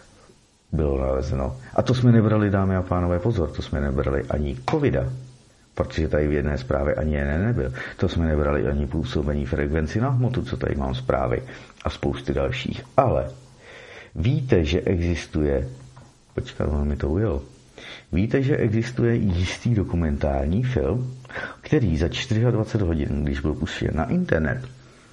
bylo nalezeno. A to jsme nebrali, dámy a pánové, pozor, to jsme nebrali ani covida, protože tady v jedné zprávě ani jeden nebyl. To jsme nebrali ani působení frekvenci na hmotu, co tady mám zprávy a spousty dalších. Ale víte, že existuje, počkat, on mi to ujel, víte, že existuje jistý dokumentární film, který za dvacet čtyři hodin, když byl puštěn na internet,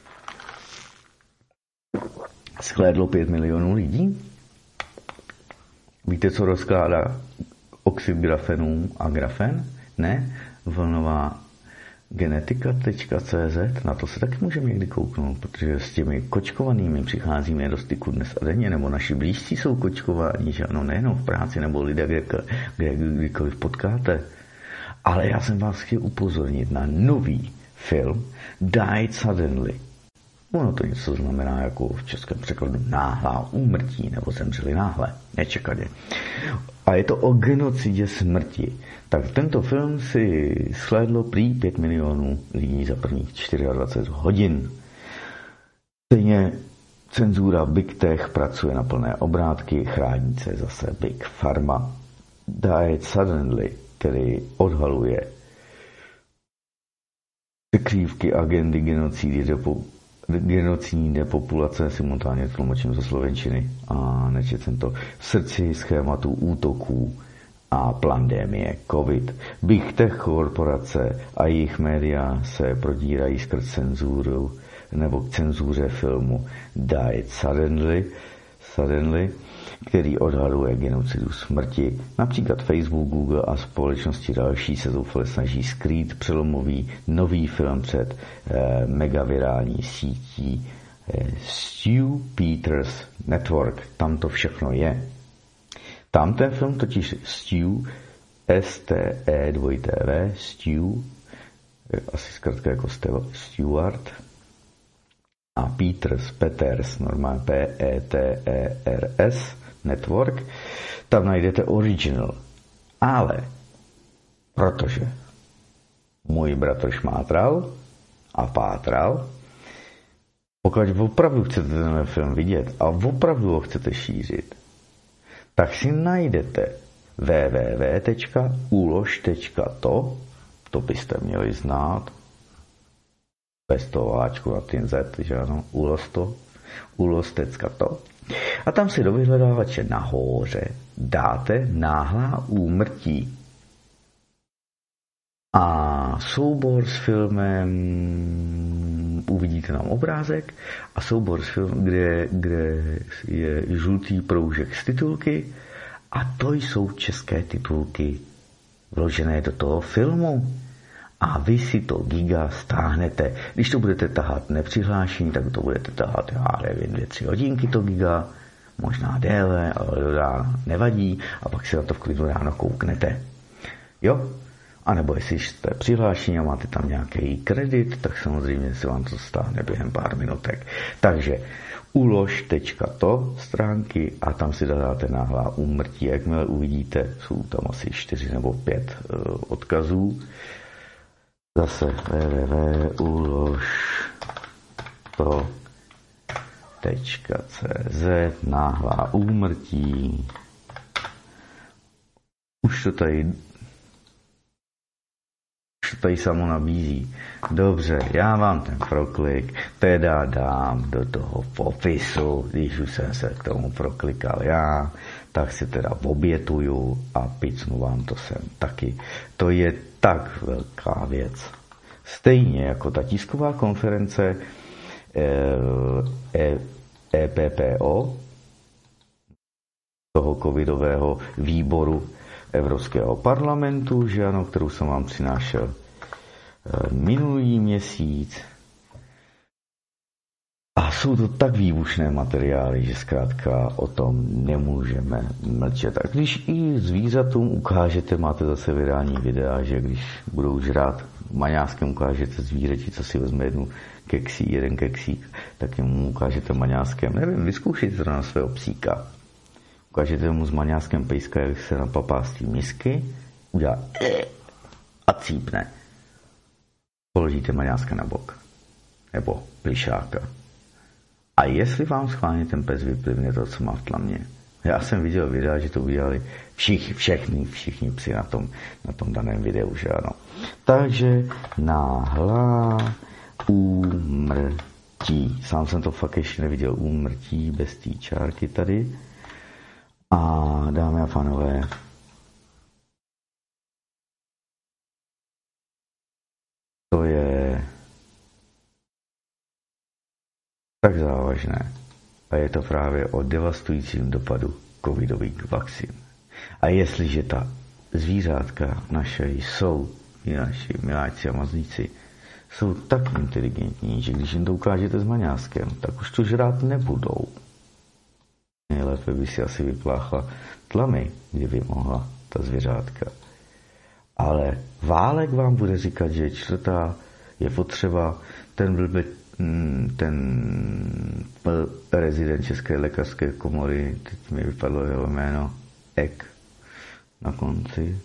shlédlo pět milionů lidí? Víte, co rozkládá oxid grafenů a grafen? Ne? Vlnová genetika tečka cé zet, na to se taky můžeme někdy kouknout, protože s těmi kočkovanými přicházíme do styku dnes a denně, nebo naši blízcí jsou kočkováni, že ano, nejenom v práci, nebo lidé, kde, kde kdykoliv potkáte. Ale já jsem vás chtěl upozornit na nový film Died Suddenly. Ono to něco znamená jako v českém překladu náhlá úmrtí, nebo zemřeli náhle, nečekaně. A je to o genocidě smrti. Tak tento film si shlédlo prý pět milionů lidí za prvních dvacet čtyři hodin. Stejně cenzura Big Tech pracuje na plné obrátky, chrání se zase Big Pharma. Died Suddenly, který odhaluje překrývky agendy genocidy depo, genocidní depopulace, simultánně tlumočím ze slovenčiny a nečetl jsem to, v srdci schématu útoků a pandemie COVID. Big Tech korporace a jejich média se prodírají skrz cenzuru nebo k cenzuře filmu Died Suddenly, Suddenly, který odhaluje genocidu smrti. Například Facebook, Google a společnosti další se zoufale snaží skrýt přelomový nový film před eh, megavirální sítí eh, Stu Peters Network. Tam to všechno je. Tam ten film totiž Stu, S T E dva T V, Stu, asi zkrátka jako Stewart, a Peters, Peters, normálně P E T E R S, Network, tam najdete original. Ale protože můj bratr šmátral a pátral Pokud opravdu chcete ten film vidět a opravdu ho chcete šířit, tak si najdete w w w tečka ulož tečka to, to byste měli znát, bez toho háčku na ten Z, že ano, ulož to, ulož tečka to. A tam si do vyhledávače nahoře dáte náhlá úmrtí. A soubor s filmem, uvidíte nám obrázek, a soubor s filmem, kde, kde je žlutý proužek z titulky, a to jsou české titulky vložené do toho filmu. A vy si to giga stáhnete. Když to budete tahat nepřihlášení, tak to budete tahat, já nevím, dvě, tři hodinky to giga, možná déle, ale do rána nevadí, a pak si na to v klidu ráno kouknete. Jo? A nebo jestli jste přihlášení a máte tam nějaký kredit, tak samozřejmě se vám to stáhne během pár minutek. Takže ulož tečka to stránky a tam si dáte náhlá úmrtí. Jakmile uvidíte, jsou tam asi čtyři nebo pět uh, odkazů. Zase www tečka ulož to tečka cz náhlá úmrtí. Už to tady tady samo nabízí. Dobře, já vám ten proklik teda dám do toho popisu, když už jsem se k tomu proklikal já, tak si teda obětuju a picnu vám to sem taky. To je tak velká věc. Stejně jako ta tisková konference E P P O, toho covidového výboru Evropského parlamentu, že ano, kterou jsem vám přinášel minulý měsíc. A jsou to tak výbušné materiály, že zkrátka o tom nemůžeme mlčet. A když i zvířatům ukážete, máte zase vydání videa, že když budou žrát maňáskem, ukážete zvířeti, co si vezme jednu keksí, jeden keksík, tak jim ukážete maňáskem. Nevím, vyzkoušejte to na svého psíka. Ukážete mu s maňáskem pejska, jak se napapá z té misky, udělá a cípne. Položíte maňáska na bok. Nebo plišáka. A jestli vám schválně ten pes vyplivne to, co má v tlamě. Já jsem viděl videa, že to udělali všichni, všichni, všichni psi na tom, na tom daném videu, že ano. Takže náhlá úmrtí. Sám jsem to fakt ještě neviděl, úmrtí bez té čárky tady. A dámy a pánové, to je tak závažné. A je to právě o devastujícím dopadu covidových vakcín. A jestliže ta zvířátka naše jsou, i naši miláčci a mazlíci, jsou tak inteligentní, že když jim to ukážete s maňáskem, tak už to žrát nebudou. Nejlépe by si asi vypláchla tlamy, kdyby mohla ta zvířátka. Ale Válek vám bude říkat, že čtvrtá je potřeba, ten byl ten rezident České lékařské komory, teď mi vypadlo jeho jméno, Ek na konci,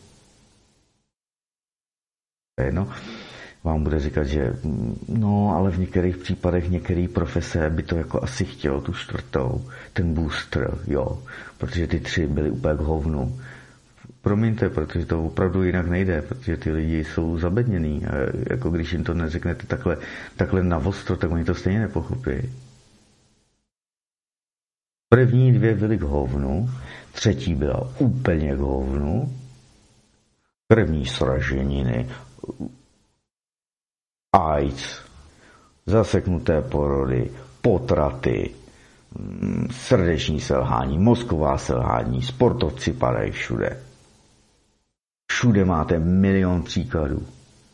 no, vám bude říkat, že no, ale v některých případech některé profese by to jako asi chtělo tu čtvrtou, ten booster, jo, protože ty tři byly úplně k hovnu. Promiňte, protože to opravdu jinak nejde, protože ty lidi jsou zabedněný a jako když jim to neřeknete takhle, takhle na ostro, tak oni to stejně nepochopí. První dvě byly k hovnu, třetí byla úplně k hovnu, první sraženiny, AIDS, zaseknuté porody, potraty, srdeční selhání, mozková selhání, sportovci padají všude. Všude máte milion příkladů.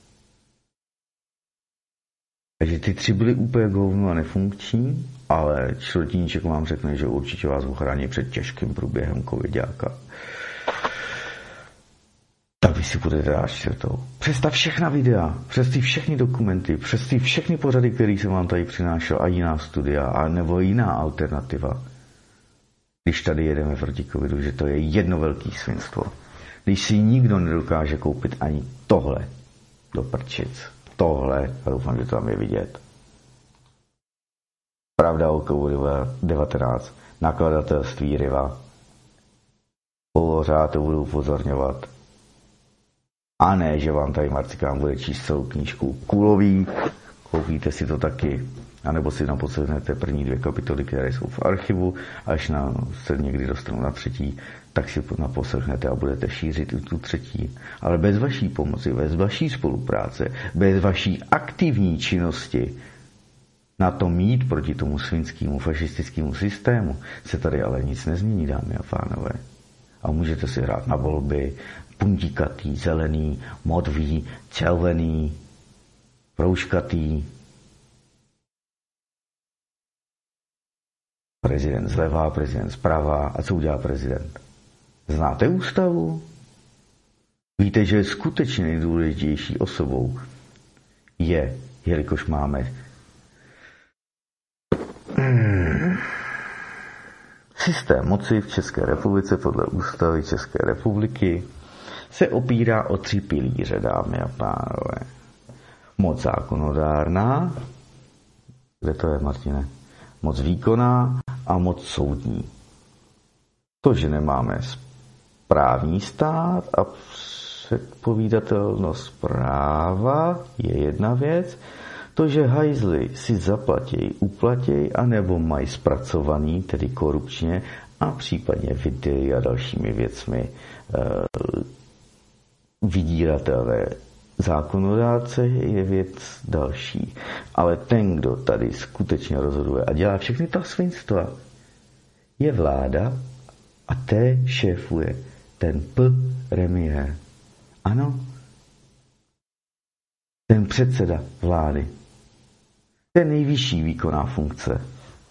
Takže ty tři byly úplně k hovnu a nefunkční, ale čtvrtíček vám řekne, že určitě vás ochrání před těžkým průběhem covidáka. Tak vy si budete dát čtvrtou. Přes ta všechna videa, přes ty všechny dokumenty, přes ty všechny pořady, které jsem vám tady přinášel, a jiná studia, a nebo jiná alternativa. Když tady jedeme proti covidu, že to je jedno velký svinstvo. Když si nikdo nedokáže koupit ani tohle do prčic. Tohle, a doufám, že to tam je vidět. Pravda okolo devatenáct, nakladatelství Riva. Pořád to budu upozorňovat. A ne, že vám tady Marcikán bude číst celou knížku kulový, koupíte si to taky, anebo si naposlechnete první dvě kapitoly, které jsou v archivu, až na, se někdy dostanu na třetí, tak si naposlechnete a budete šířit i tu třetí. Ale bez vaší pomoci, bez vaší spolupráce, bez vaší aktivní činnosti na to mít proti tomu svinskému fašistickému systému se tady ale nic nezmění, dámy a pánové. A můžete si hrát na volby, puntíkatý, zelený, modvý, červený, proužkatý, prezident zleva, prezident zprava. A co udělá prezident? Znáte ústavu? Víte, že skutečně nejdůležitější osobou je, jelikož máme systém moci v České republice podle ústavy České republiky se opírá o tři pilíře, dámy a pánové. Moc zákonodárná, kde to je, Martine? Moc výkonná a moc soudní. To, že nemáme právní stát a předpovídatelnost práva, je jedna věc. To, že hajzli si zaplatěj, uplatěj, anebo mají zpracovaný, tedy korupčně, a případně videí a dalšími věcmi e, vydíratelé zákonodárce, je věc další. Ale ten, kdo tady skutečně rozhoduje a dělá všechny ta svinstva, je vláda a té šéfuje ten P. premiér. Ano, ten předseda vlády. To je nejvyšší výkonná funkce.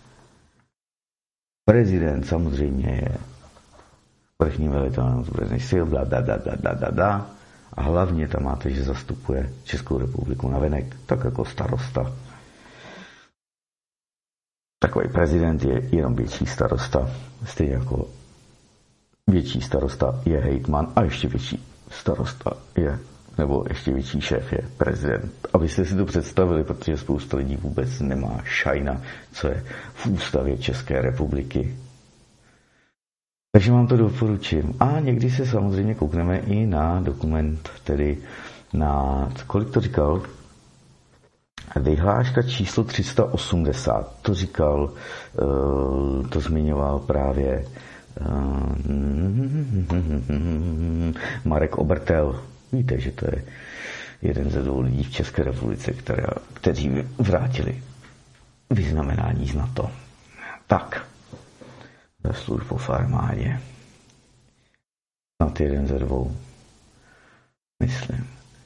Prezident samozřejmě je vrchní velitel ozbrojených sil, bla, bla, bla, bla, bla, bla. A hlavně tam máte, že zastupuje Českou republiku navenek, tak jako starosta. Takový prezident je jenom větší starosta. Stejně jako větší starosta je hejtman a ještě větší starosta je, nebo ještě větší šéf je prezident. Abyste si to představili, protože spousta lidí vůbec nemá šajna, co je v ústavě České republiky. Takže vám to doporučím. A někdy se samozřejmě koukneme i na dokument, tedy na, kolik to říkal? Vyhláška číslo tři sta osmdesát. To říkal, to zmiňoval právě Marek Obertel. Víte, že to je jeden ze dvou lidí v České republice, které, kteří vrátili vyznamenání z NATO. Tak, za službu v armádě. Snad jeden ze dvou. Myslím.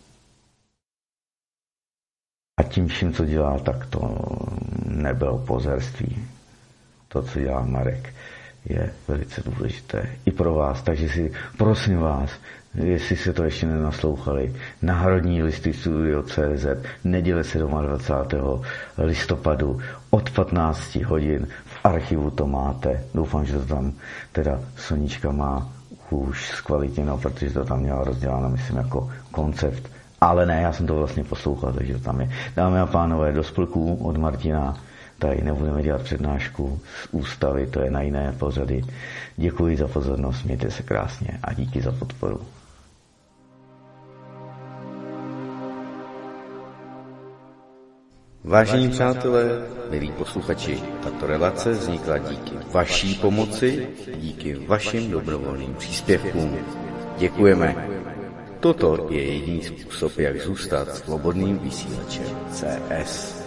A tím vším, co dělá, tak to nebylo pozerství. To, co dělá Marek, je velice důležité i pro vás. Takže si, prosím vás, jestli se to ještě nenaslouchali, Národní listy Studio tečka cé zet, neděle dvacátého sedmého listopadu od patnácti hodin, v archivu to máte. Doufám, že to tam teda Sonička má už zkvalitněno, protože to tam měla rozděláno, myslím, jako koncept. Ale ne, já jsem to vlastně poslouchal, takže to tam je. Dámy a pánové, do spolků od Martina. Tady nebudeme dělat přednášku z ústavy, to je na jiné pořady. Děkuji za pozornost, mějte se krásně a díky za podporu. Vážení přátelé, milí posluchači, tato relace vznikla díky vaší pomoci, díky vašim dobrovolným příspěvkům. Děkujeme. Toto je jediný způsob, jak zůstat svobodným vysílačem C S.